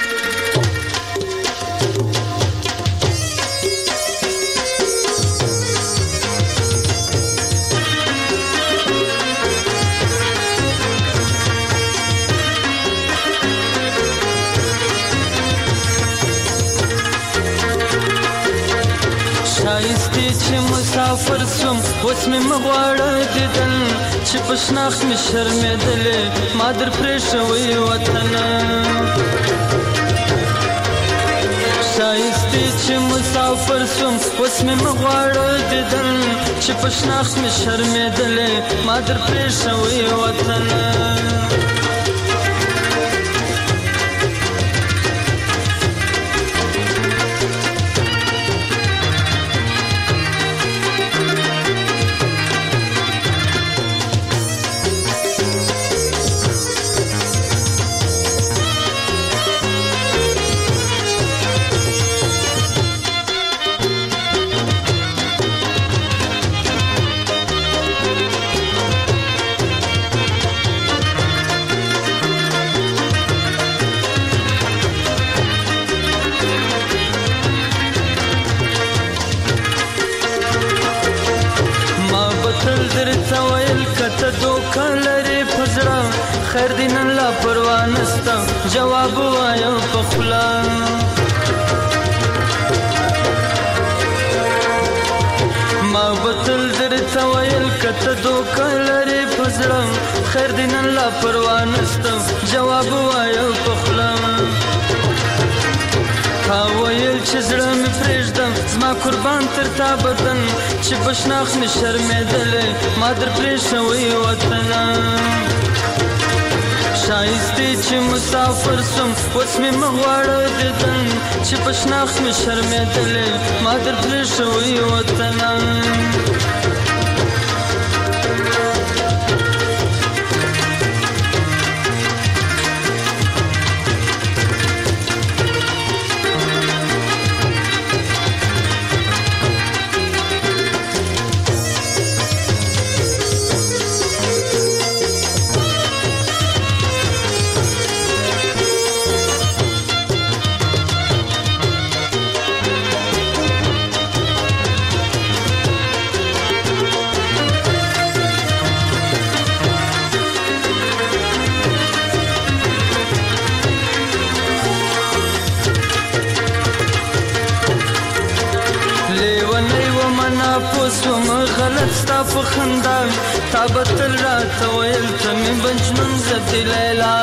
مسافر سوم اوس مې مغواړه دیدن چې په شناخت مې شرمېدلې ما در پرې شوی وطن ښایستې چې مسافر سوم اوس مې مغواړه دیدن چې په شناخت مې شرمېدلې ما در پرې شوی وطن خیر دی نن لا پروا نستا جواب وایم په خلا ما بتل درته ویل کته دوکه لري پزړه خیر دی نن لا پروا نستا جواب وایم په خلا تا ویل چې زړه مې پرېږدم زما قربان تر تا بدن چې بشناخت مې شرمېدلې ما در پرې شوی وطن ښایستې چې مسافر سوم اوس مې مغواړه دیدن چې په شناخت مې شرمېدلې ما در پرې شوی وطن ناپوسوم غلط ستا په خندا تا به تل راته ویل ته مې بجنون زه لیلا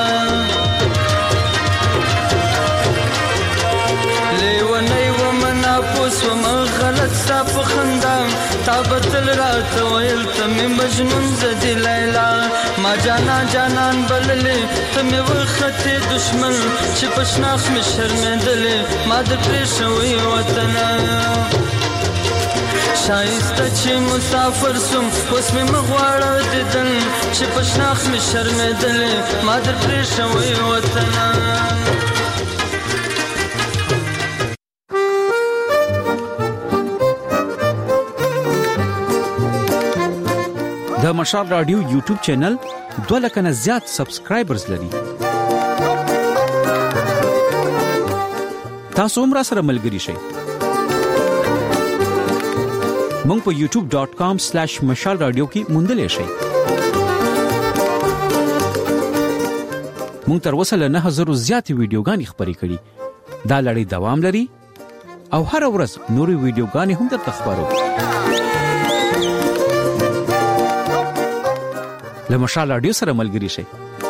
لیونی وم ناپوسوم غلط ستا په خندا تا به تل راته ویل ته مې مجنون زه لیلا ما جانا جانان بللې ته مې وختې دشمن چې په شناخت مې شرمېدلې ما د پرېښوی وطنه شایسته چې مسافر سوم اوس مې مغواړه دیدن چې په شناخت مې شرمېدلې ما در پرېښوی وطنه د مشال رادیو یوټیوب چینل دوه لک نه زیات سبسکرایبرز لري. تاسو هم را سره ملګري شئ. مونږ په یوټیوب ډاٹ کام سلیش مشال رادیو کې موندلی شئ. مونږ تر اوسه له نه هزارو زیاتې ویډیوګانې خپرې کړي. دا لړۍ دوام لري او هر ورځ نورې ویډیوګانې هم درته خپرو. له مشال رادیو سره ملګري شئ.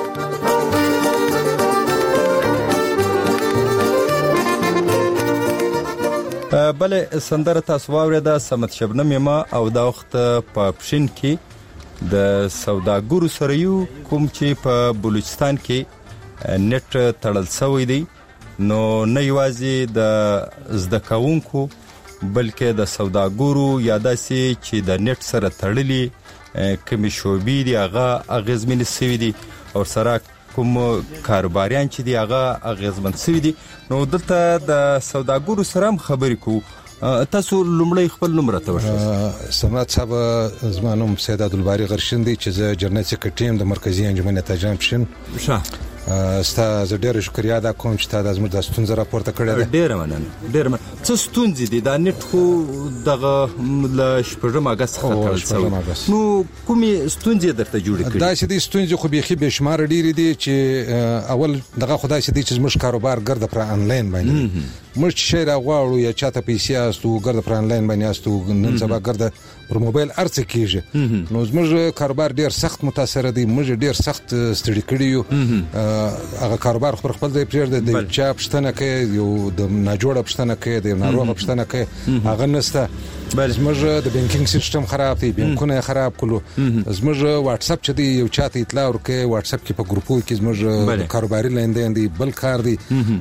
بله سندره تاسو واورېده سمت شبنم یما او دا وخت په پښین کې د سوداګرو سره یو کوم چې په بلوچستان کې نت تړل شوی دی نو نه یوازې د زده کوونکو بلکې د سوداګرو یا داسې چې د نت سره تړلي کومې شوبې دي هغه اغیزمن شوي دي او سره کوم کاروباریان چې دی هغه اغیزمن شوي دي نو دلته د سوداګرو سره هم خبرې کوو. تاسو لومړی خپل نوم راته وښایئ. سمات صاحب زما نوم سید عبدالباری غرشین دی چې زه جرنیل سکرټری یم د مرکزي انجمن تاجران پښین. ښه ستا زه ډېره شکریا ادا کوم چې تا د زموږ د ستونزه راپورته کړې ده. ډېره مننه ډېره مننه. څه ستونزې دي دا نت خو دغه له شپږم اګست څخه تړل شوی نو کومې ستونزې درته جوړې کړي؟ داسې دي ستونزې خو بیخي بې شماره ډېرې دي چې اول دغه خو داسې دی چې زموږ کاروبار ګرده پر آنلاین باندې موږ چې شی راغواړو یا چاته پیسې استو ګرده پر آنلاین باندې استو نن سبا ګرده پر موبایل ارڅ کیږي نو زموږ کاروبار ډېر سخت متاثر دی. موږ ډېر سخت ستړي کړي یو. هغه کاروبار خپل خپل ځای پرېږدي د چا پښتنه کوي یو د ناجوړه پښتنه کوي د ناروغه پښتنه کوي هغه نسته. زموږ د بانکینګ سیستم خراب دی بانکونه خراب کړو. زموږ واتس اپ چې دی یو چاته اطلاع ورکړي واتس اپ کې په ګروپو کې زموږ کاروباري لیندین دی بل کار دی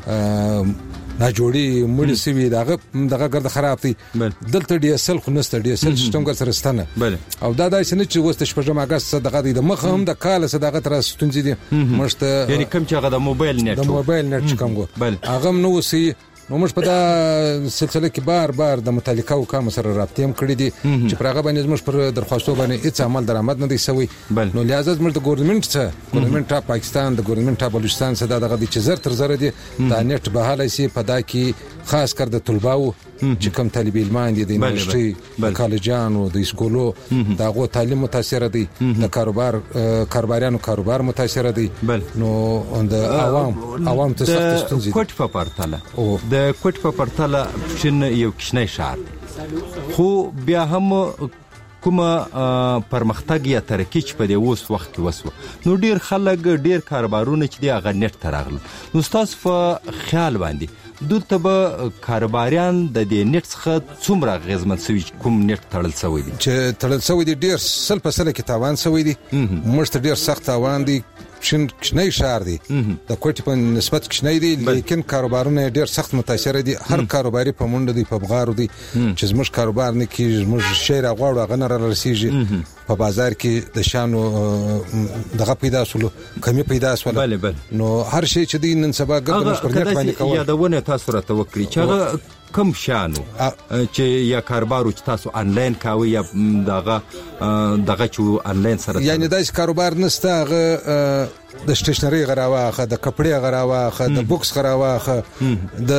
ناجوړي مړي سوي دغه دغه ګرد خراب دي. دلته ډي اس ال خو نسته ډي اس ال سیستم ګر سره ستنه او دا داسې نه چې وسته شپږم اگست دغه د مخ هم د کال صداقه تر ستونزې دي مشته یعنی کوم چې هغه د موبایل نت د موبایل نت کوم غو هغه نو سي نو موږ په دا سلسله کې بار بار د متعلقه حکام سره رابطه هم کړې دي چې پر هغه باندې موږ پر درخواستو باندې هیڅ عمل درآمد نه دی شوی. نو لہذا موږ د ګورنمنت څخه ګورنمنت اف پاکستان د ګورنمنت اف بلوچستان څخه دغه د چزر تر زره دي د نت بهاله سي په دا کې خاص کر د طلباو چې کوم طالب علمان دي د یونیورسيټي کالجانو د اسکولو دغه تعلیم متاثر دي د کاروبار کاروباریانو کاروبار متاثر دي نو د عوام عوام ته سخت ستونزې کوټ په پرتله د کوټ په پرتله چې یو کښنی شهر خو بیا هم کومه پرمختګ یا ترقی چې په دې اوس وخت کې وسو نو ډیر خلک ډیر کاروبارونه چې دی هغه نت ته راغله. نو تاسو په خیال باندې دلته به کاروباریان د دې نت څخه څومره غیزمن شوي کوم نت تړل شوی دي؟ چې تړل شوی دي ډیر سل په سل کې تاوان شوی دي. موږ ته ډیر سخت تاوان دي. شین کښنی شهر دی د کوټې په نسبت کښنی دی لیکن کاروبارونه ډیر سخت متاثر دي. هر کاروباري په منډه دی په بغارو دی چې زموږ کاروبار نه کیږي موږ شی راغواړو هغه نه رارسیږي په بازار کې د شانو دغه پیدا سولو کمی پیدا سول نو هر شی چې دی نن سبا ګرځي پر نت باندې کوي یادونه تاسو راته وکړي چې هغه کم شانو چې یا کاروبارو چې تاسو آنلاین کاوي یا دغه دغه چې آنلاین سره یعنی داس کاروبار نسته هغه د سټیشنری غراوه د کپړې غراوه د بوکس غراوه د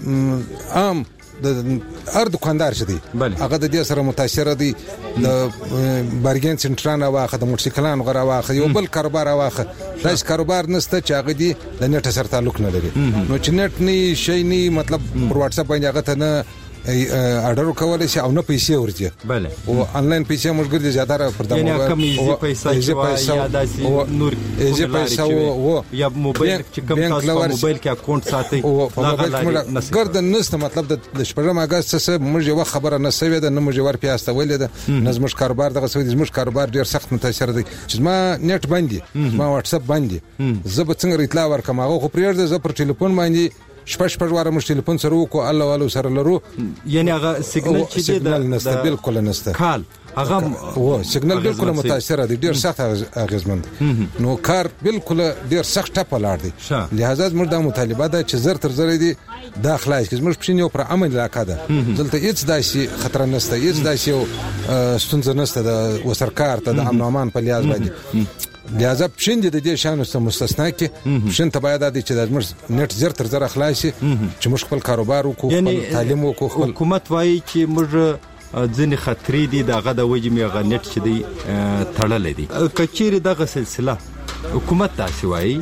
عام د هر دکاندار چې دی هغه د دې سره متاثر دي. د بارګین سنټرانه واخه د موټرسایکلانو غره واخه یو بل کاروبار واخه داس کاروبار نسته چې هغه دی د نت سره تعلق نه لري. نو چې نت نه شي نه مطلب پر واتس اپ باندې هغه ته نه آرډر کولای شي او نه پیسې ورځي بله او انلاین پیسې موږ ګرځي زیاتره پر د موبایل کم ایزي پیسې یا داسې نور ایزي پیسې او یا موبایل چې کوم تاسو په موبایل کې اکاونټ ساتي او په موبایل کې ګرد نسته مطلب د شپږم اگست څخه موږ یو خبره نه سوي ده نه موږ ور پیاسته ویل ده نظم کاروبار دغه سوي زموږ کاروبار ډیر سخت متاثر دي چې ما نت باندې ما واتس اپ باندې زه به څنګه اطلاع ورکم هغه خو پرېږده زه پر ټلیفون باندې شپږ شپږ واره مش ټلیفون سره وکړو الله والو سره لرو یعنی هغه سیګنل چې د نسته بالکل نسته کال هغه و سیګنل بالکل متاثر دي ډیر سخت اغیزمند نو کار بالکل ډیر سخت ټپ لاړ دي لہذا موږ د مطالبه ده چې زر تر زر دي داخله کې موږ پښین یو پر عمل راکاده دلته هیڅ داسي خطر نسته هیڅ داسي ستونزه نسته د وسرکار ته د امن امان په لیاز باندې لہذا پښین د دې شانو څخه مستثنا کې پښین ته باید د چې د موږ نت زر تر زر خلاصي چې موږ خپل کاروبار وکړو خپل تعلیم وکړو حکومت وایي چې موږ ځنې خطرې دي دغه د وجې مې هغه نت چې دی تړلی دی که چیرې دغه سلسله حکومت داسې وایي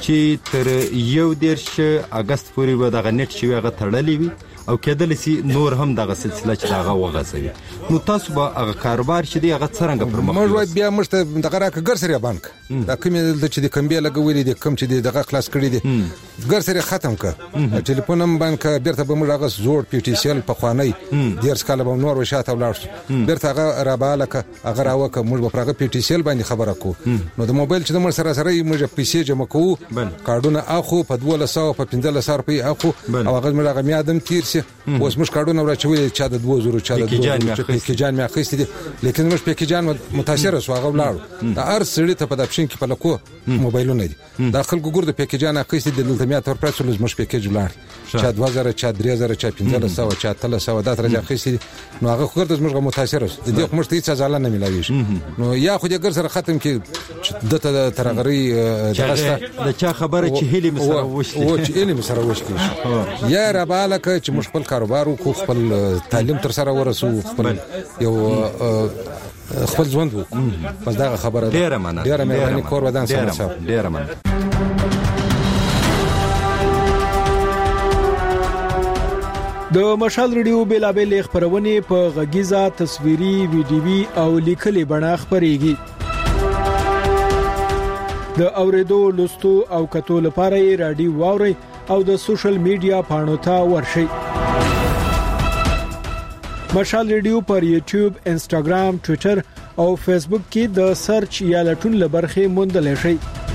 چې تر یو دېرش اګست پورې به دغه نت چې وي هغه تړلی وي او کېدلی سي نور هم دغه سلسله چې هغه وغځوي نو تاسو به هغه کاروبار چې دی هغه څرنګه پر مخ موږ بیا موږ ته دغه راکه ګرسري بانک دا کوم چې د کمبیا لګولې دي کوم چې دغه خلاص کړی دي ګرسري ختم کړ ټلیفون هم بانک بیرته به موږ هغه زوړ پی ټی سی ال په خوانی ډیر سکاله به نور وشاته ولاړ بیرته هغه رابالکه هغه راوکه موږ به هغه پی ټی سی ال باندې خبره کو نو د موبایل چې موږ سره سره موږ پیسې جمع کوو کارډونه اخو په دوه لسو په پنځه لسو روپۍ اخو او هغه موږ هغه میادم تیر سي اوس موږ کارډونه راچوي چې د دوه زره چا د دوه زره کې جان مې اخیستې دي لیکن موږ په کې جان متاثر شو هغه ولاړ دا ار سړی ته په دپشن کې په لکو موبایلونه دي دا خلکو ګور د پکې جان اخیستې د دلته میا تر پرڅ لږ موږ پکې ولاړ چا دوه زره چا درې زره چا پنځه سوه چا اتلس سوه دا تر اخیستې نو هغه خو د موږ متاثر شو د دې موږ ته هیڅ ځاله نه ملاوي نو یا خو د ګر سره ختم کې دته ترغري درسته د چا خبره چې هلي مسره وشتي او چې هلي مسره وشتي یا رابالک چې موږ خپل کاروبار وکړو خپل تعلیم تر سره ورسو خپل یو خپل ژوند وکړو بس دا خبره ډیره مننه ډیره مهرباني کور ودان سره صاحب ډیره مننه د مشال ریډیو بیلابل خبرونه په غږیزه تصویري ویډیوي او لیکلي بڼه خبريږي د اوریدو لوستو او کتو لپاره رادیو واوري او د سوشل میډیا پاڼو ته ورشي مشال ریډیو پر یوټیوب، انستګرام، ټوئیټر او فیسبوک کې د سرچ یا لټون لبرخه موندل شي.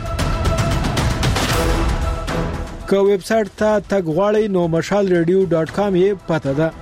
که ویب سټ ته تګ غواړئ نو مشال ریډیو ډاٹ کام یې پته ده.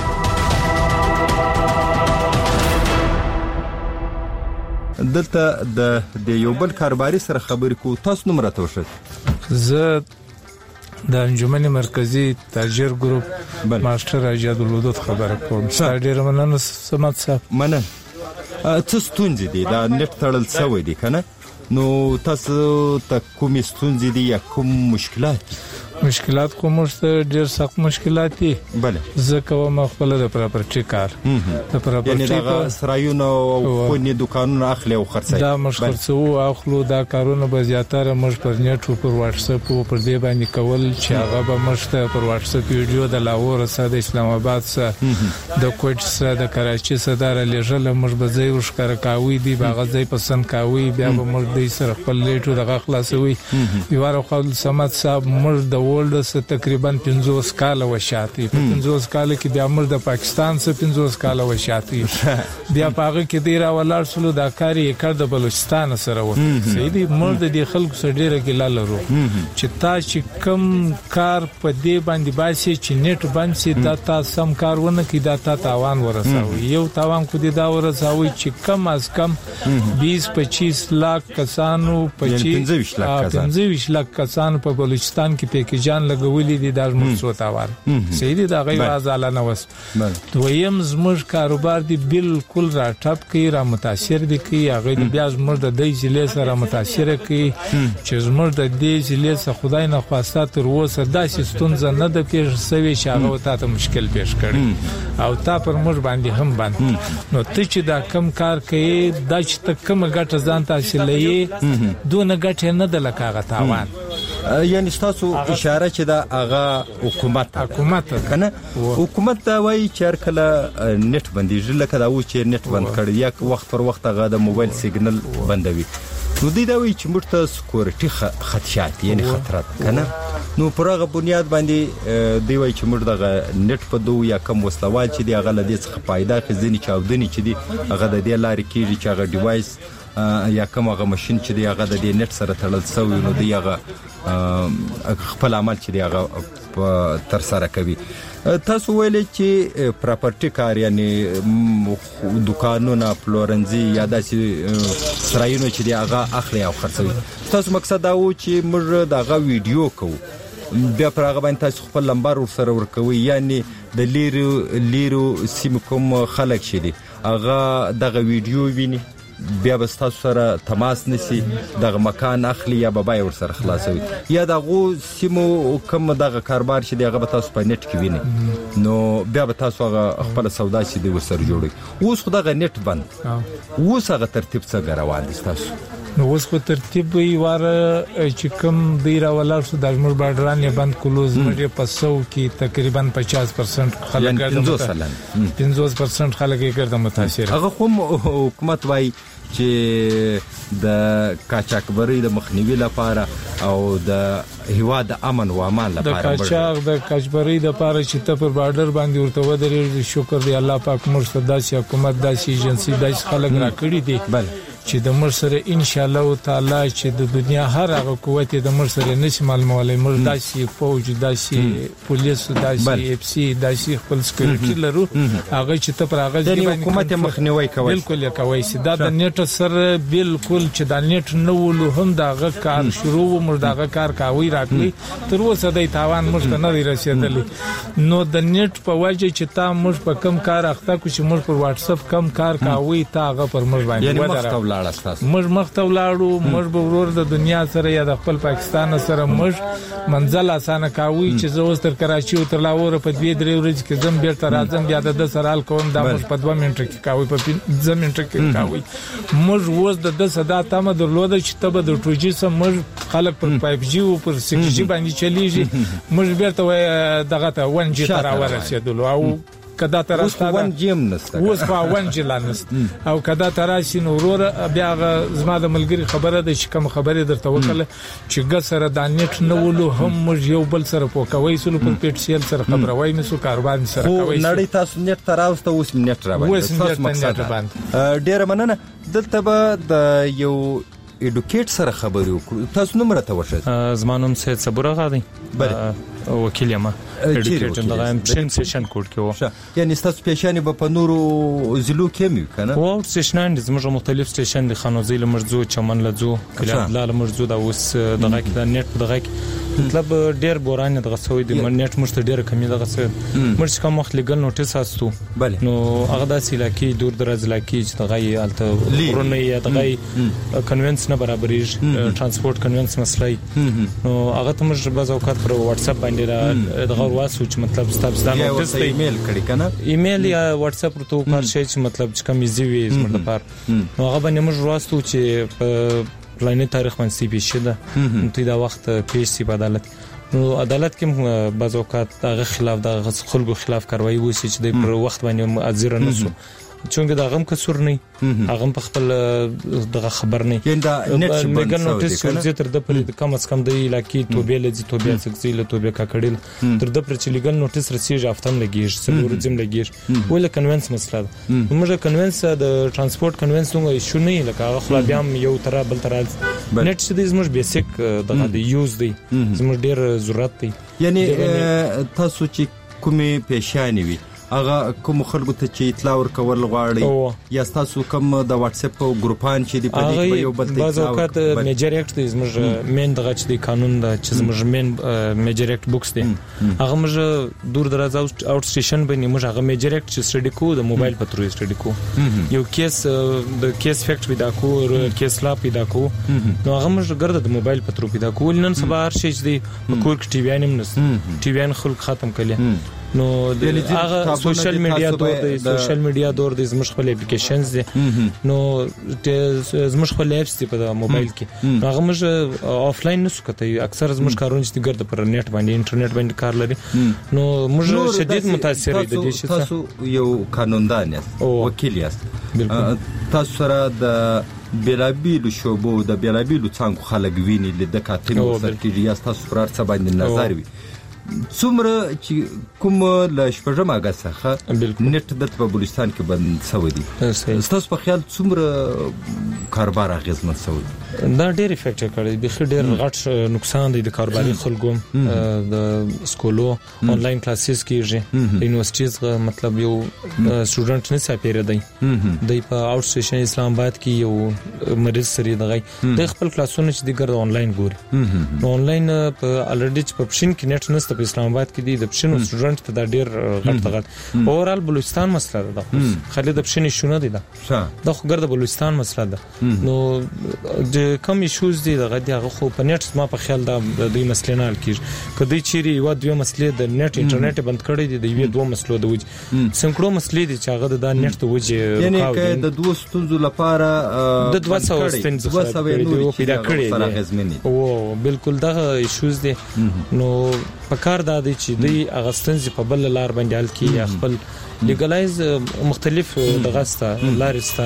دلته د یو بل کاروباري سره خبرې کو تاسو نوم راته وښه. زه د انجمن مرکزی تاجر ګروپ ماستر اجاد الودود خبره کوم. ډیر مننه سمات صاحب. مننه. څه ستونزې دي دا نت تړل شوی دی کنه؟ نو تاسو ته کوم ستونزې دي یا کوم مشکلات؟ مشکلات کوم څه ډیر سخت مشکلات دي. بله. زه کوم خپل د پراپرټي کار. د پراپرټي یعنی دا سرایونه او خوني دکانونه اخلي او خرڅي. دا مش خرڅو او خلو دا کارونه به زیاتره مش پر نیټ او پر واتس اپ او پر دې باندې کول چې هغه به مشته پر واتس اپ ویډیو د لاهور سره د اسلام آباد سره د کوټ سره د کراچي سره د لېژل مش به ځای وشکر کاوي دی باغ ځای پسند کاوي بیا به مر دې سره خپل لیټو د خلاصوي. یوار خپل سمات صاحب مر د ورلد سره تقریبا پنځوس کال وشاتي. پنځوس کال کې بیا مر د پاکستان سره پنځوس کال وشاتي. بیا پاغه کې ډیر ولر سلو دا کاری کړ د بلوچستان سره و. سیدی مر د خلکو سره ډیره ګلا لرو چې تا چې کم کار په دې باندې باسي چې نیټ باندې دا تاسو سم کارونه کې دا تا تاوان ورساوي. یو تاوان کو دي دا ورساوي چې کم از کم بیس پچیس لاک کسانو پچیس پنځه لاک کسانو په بلوچستان کې پکې جان لګولې دي د مرسو تاوان. سیدی دا غي وازاله نوس. دویم زموږ کاروبار دی بالکل را ټاپ کوي را متاثر دي کوي هغه بیا زموږ د دې ضلع سره متاثر کوي چې زموږ د دې ضلع سره خدای نه خواسته تر اوسه داسې ستونزه نه د پیښ سوي چې هغه ته مشکل پیښ کړي او تا پر موږ باندې هم باندې نو ته چې دا کم کار کوي دا چې ته کوم ګټه ځان ته حاصلې دونه ګټه نه د لکاغه تاوان یعنی تاسو اشاره چې دا هغه حکومت حکومت کنه حکومت دا وایي چې هر کله نت بندیږي لکه دا و چې نت بند کړی یا وخت پر وخت هغه د موبایل سیګنل بندوي نو دی دا وایي چې موږ ته سکیورټي خدشات یعنی خطرات کنه نو پر هغه بنیاد باندې دی وایي چې موږ دغه نت په دوه یا کم وسلوال چې دی هغه له دې څخه پیدا خزینی چاودنی چې دی هغه د دې لارې کېږي چې هغه ډیوایس یا کوم هغه ماشين چې دی هغه د دې نت سره تړل شوی نو دی هغه خپل عمل چې دی هغه تر سره کوي. تاسو ویل چې پراپرټي کار یعنی دکانونه پلورنځي یا داسې سرایونه چې دی هغه اخلي او خرڅوي تاسو مقصد دا و چې موږ دغه ویډیو کوو بیا پر هغه باندې تاسو خپل نمبر ورسره ورکوي یعنی د لیرو لیرو سیم کوم خلک شدي هغه دغه ویډیو ویني بیا به تاسو سره تماس نسی دغه مکان اخلي یا به بای ورسره خلاصوي یا دغه سیمو کوم دغه کاروبار چې دغه به تاسو په نت کې ویني نو بیا به تاسو هغه خپل سودا چې دی ورسره جوړي اوس خو دغه نت بند اوس هغه ترتیب څنګه روان دي تاسو نو اوس په ترتیب وی وار چې کوم دی راولار شو د مر بارډران یې بند کلوز مړي په سو کې تقریبا پچاس درصد خلک ګرځي پنځوس درصد خلک یې ګرځي متاثر هغه کوم حکومت وای چې د کاچاکبري د مخنیوي لپاره او د هوا د امن او امان لپاره د کاچاک د کاچبري د لپاره چې ته پر بارډر باندې ورته ودرې شکر دی الله پاک مرشد داسې حکومت داسې ایجنسی داسې خلک راکړي دي چې د مر سره ان شاء الله تعالی چې د دنیا هر هغه قوت د مر سره نشي معلومولای مر داسې فوج داسې پولیس داسې اف سي داسې خپل سکیورټي لرو هغه چې ته پر هغه د حکومت مخنیوي کوي بالکل کوي دا د نیټ سره بالکل چې د نیټ نو له هم دغه کار شروع مر دغه کار کوي راکړي تر اوسه د تاوان مر نه رسیدلی نو د نیټ په وجه چې تا مر په کم کار اخته کو چې مر پر واتس اپ کم کار کوي تا هغه پر مر باندې مر مخته ولاړو مر به ورور د دنیا سره یا د خپل پاکستان سره مر منزل اسانه کوي چې زه اوس تر کراچي او تر لاهور په دوه درې ورځې کې زم بیرته راځم بیا د سرال کوم د مر په دوه منټه کې کوي په پنځه منټه کې کوي مر اوس د صدا تمه درلوده چې تبه د ټوجي سم مر خلک پر فایو جی او پر سکس جی باندې چلیږي مر بیرته دغه ته ون جی تر ورسېدل او کدا ترستا ون جیم نسته اوس په ون جی لانست او کدا تراسي نورور بیا زما د ملګری خبره ده چې کوم خبره درته وکړه چې ګسره د نت نو له هم موږ یو بل سره پوکوي سلو په پیټ سیل سره خبره وای نو کاروبار سره کوي نړۍ تاسو نت تراوسته اوس نت را باندې تاسو مقصد ډیره مننه دلته به د یو ایډوکیټ سره خبرې وکړو تاسو نوم راته وښه زما نوم سید صبور آغا دی وکیل یم ایډوکیټ دغه پشن سیشن کوډ کې و یعنی تاسو پېښانې به په نورو ضلعو کې مې کنه او سیشنان د زموږ مختلف سیشن د خانوزیل مرزو چمن لزو کلال مرزو دا اوس دغه کې د نت دغه مطلب ډیر بوران دغه سوي د نت مرسته ډیره کمی دغه سوي مرسته کوم وخت لګل نوټیس هاستو نو هغه د سیلاکی دور دراز لاکی چې دغه الته ورونه یا دغه کنونس نه برابرېږي ترانسپورت کنونس مسلې نو هغه ته موږ بعض اوقات پر واتس اپ باندې دغه واسو چې مطلب ستاسو د نوټیس ایمیل کړي کنه ایمیل یا واتس اپ ورته کار شي چې مطلب چې کوم ایزی وي زموږ لپاره نو هغه باندې موږ واسو چې پلاني تاریخ باندې سی بي شي ده نو دا وخت پیش سی په عدالت نو عدالت کې بعض اوقات دغه خلاف د خلکو خلاف کاروایی وسی چې د پر وخت باندې حاضر نه سو چونګه دا غم کسور نه هغه په خپل دغه خبر نه یندا نت مګر نوټیس ورته تر د پر کم از کم د علاقې توبې لږی توبې څخه توبې کا کړل تر د پر چې لیګل نوټیس رسیږي هفتم لګیږي سلور ځم لګیږي ول کنونس مسله موږ کنونس د ترانسپورت کنونس نو شو نه لکه هغه خلا بیا یو تر بل تر نت چې د زموږ بیسیک دغه د یوز دی زموږ ډیر ضرورت دی یعنی تاسو چې کومه پېښانې وي هغه کوم خلکو ته چې اطلاع ورکول غواړي یا تاسو کوم د واتس اپ ګروپان چې دی په دې کې یو بل ته بعض اوقات میجر اکټ دی زموږ مین دغه چې دی قانون د چې زموږ مین میجر اکټ بوکس دی هغه موږ دور دراز اوټ سټیشن باندې موږ هغه میجر اکټ چې سټډي کو د موبایل په تروي سټډي کو یو کیس د کیس فیکټ پیدا کو کیس لا پیدا کو نو هغه موږ ګرځد د موبایل په تروي پیدا کو نن سبا هر شي چې دی کور کې ټي وی ان نس ټي وی ان خلک ختم کړي نو هغه سوشل میډیا دور دی سوشل میډیا دور دی زموږ خپل اپلیکیشنز دي نو زموږ خپل اپس دي په موبایل کې هغه موږ آفلاین نسو کوي اکثر زموږ کارونه چې ګرځي پر نت باندې انټرنیټ باندې کار لري نو موږ شدید متاثر دي د دې تاسو یو قانوندان یاست وکیل یاست تاسو سره د بیلابیلو شوبو د بیلابیلو څنګه خلک ویني د کاتنو سرکیږي یا تاسو پر څه باندې نظر وي څومره چې کوم ل شپږم اگست څخه نت د په بلوچستان کې بند شوی دی تاسو په خیال څومره کاروبار اغیزمن شوی دا ډېر افیکټ کړی به ډېر غټ نقصان دی د کاروباري خلکو د سکولو آنلاین کلاسز کیږي یونیورسيټیز مطلب یو سټوډنټ نه سپیره دی د په اوټ سټیشن اسلام آباد کې یو مریض سری دغه د خپل کلاسونه چې د ګرد آنلاین ګوري نو آنلاین په الریډي په پښین کې نت نشته په اسلام آباد کې دی د پښینو سټوډنټ ته دا ډېر غټ غټ اورال بلوچستان مسله ده خالد د پښینې شونه دي دا د خو ګرد بلوچستان مسله ده نو د کوم ایشوز دي دغه دغه خو په نت ما په خیال دا د دې مسلې نه حل کیږي کدی چیرې یو دوه مسلې د نت انټرنیټ بند کړی دي د یو دوه مسلو د وجه څنګه مسلې دي چې هغه د نت د وجه یعنی د دوه ستونزو لپاره د دوه سوه ستونزو لپاره پیدا کړی او بالکل دغه ایشوز دي نو پکار دا دي چې د اغستنز په بل لار باندې حل کی خپل لیګلایز مختلف دغسته لارسته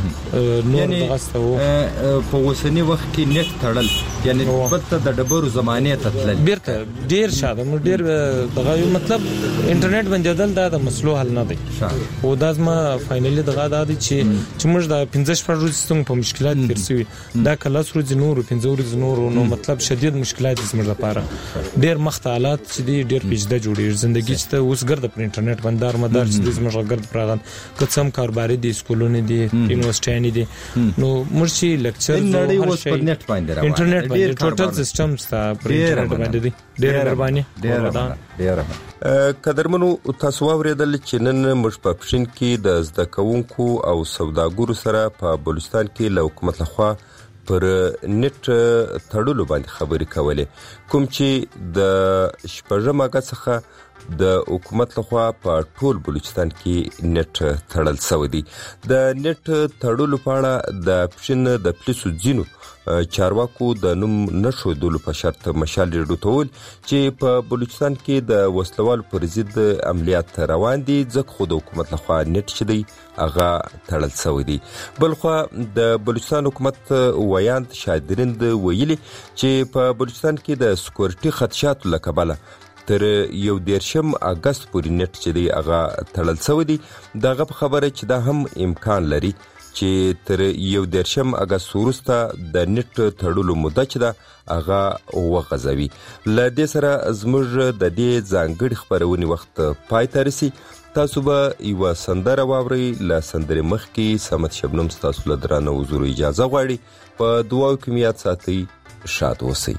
نور دغسته په وسنی وخت کې نت تړل یعنی بته د ډبرو زمانه ته تلل بیرته ډیر شاده مو ډیر دغه مطلب انټرنیټ باندې دل دا د مسلو حل نه دی او دا زما فائنلی دغه دا دي چې چې موږ د پنځه شپږ ورځې څنګه په مشکلات تیرسوي دا کله ورځې نور پنځه ورځې نور نو مطلب شدید مشکلات زموږ لپاره ډیر مخ حالات چې دی ډیر پیچیده جوړیږي ژوندۍ چې اوس ګرځي پر انټرنیټ باندې دار مدار د زموږ ګرد پراغان کڅم کاروباري دي سکولونه دي یونیورسيټي دي نو موږ چې لیکچر نړۍ اوس په نت باندې راوړل انټرنیټ باندې ټوټل سیستم ستا پر انټرنیټ باندې دي ډېر مهرباني ډېر ډېر قدرمنو تاسو اوریدل چې نن موږ په پښین کې د زده کوونکو او سوداګرو سره په بلوچستان کې له حکومت لخوا پر نت تړلو باندې خبرې کولې کوم چې د شپږم اگست څخه د حکومت لخوا په ټول بلوچستان کې نت تړل شوی دی د نت تړلو په اړه د پښین د پولیسو ځینو چارواکو د نوم نشو دلو په شرط مشال ډوتول چې په بلوچستان کې د وسلوال پر ضد عملیات روان دي ځکه خو د حکومت لخوا نت شدي هغه تړل شوی دی بلخو د بلوچستان حکومت ویاند شادرند ویلي چې په بلوچستان کې د سکیورټي خدشات لکبله تر یو دیرشم اگست پورې نت چې دی هغه تړل شوی دی دغه خبره چې دا هم امکان لري چې تر یو دیرشم اگست وروسته د نت تړلو مده چې دا هغه وغځوي ل دې سره زموږ د دې ځانګړي خبرونې وخت پای ته رسي تاسو به یو سندره واوري ل سندره مخ کې سمت شبنم تاسو له درانه حضور اجازه غواړي په دعا کې میات ساتي شاد اوسئ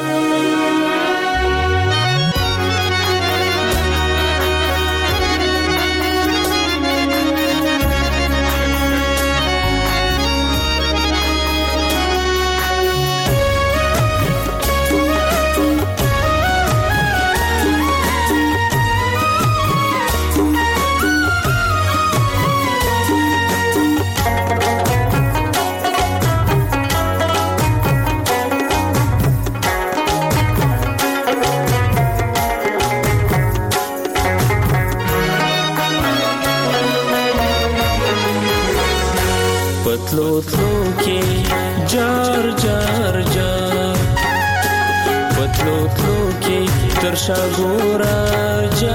شاګورا جا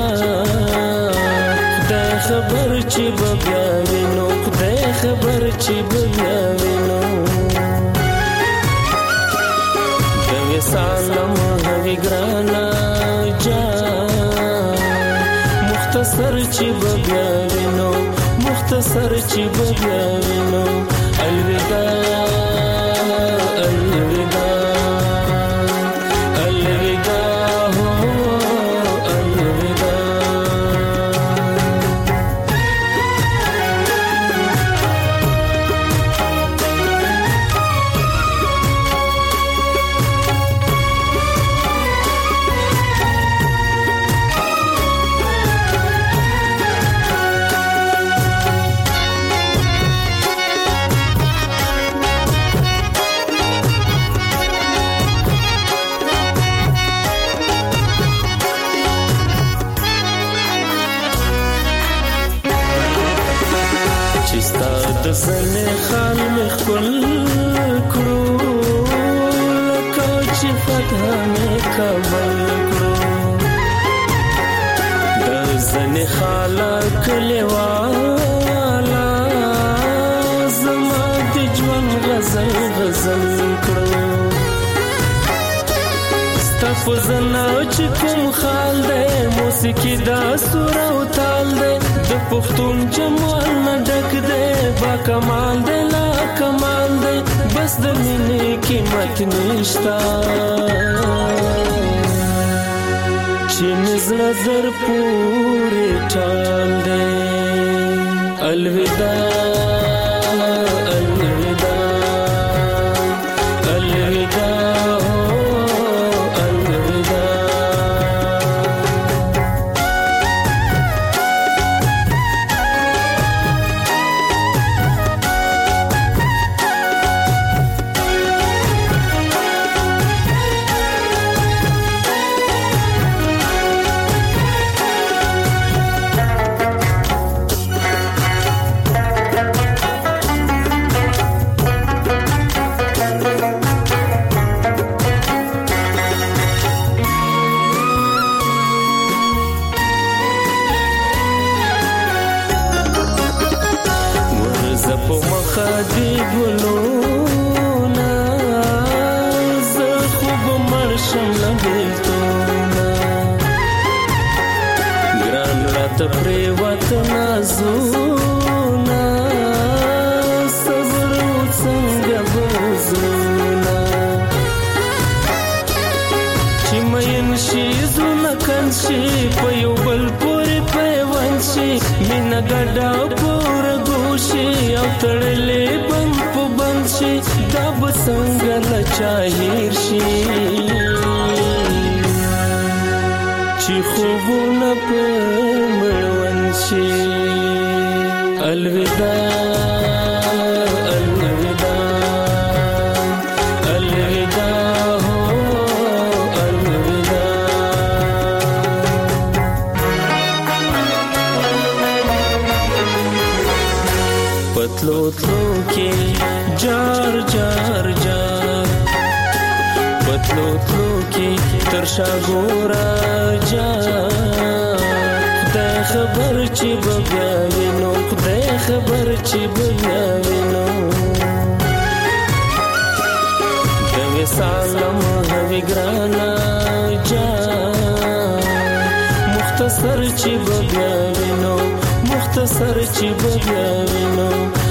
خدای خبر چې بیا وینو خدای خبر چې بیا وینو د وسالم هغه ګرانا جا مختصر چې بیا وینو مختصر چې بیا وینو الوداع الوداع زنې خال مې خپل کړو لکه چې فتح مې کابل کړو د زنې خاله کلیواله زما د ژوند غزل غزل کړو ستا په زنه چې کوم خال دی موسیقي دا سور او تال دی د پښتون جمال نه ډک دی با کمال دی لا کمال دی بس د مینې قیمت نشته چې مې زړه در پورې ټال دی الوداع مختصر چې بیا وینو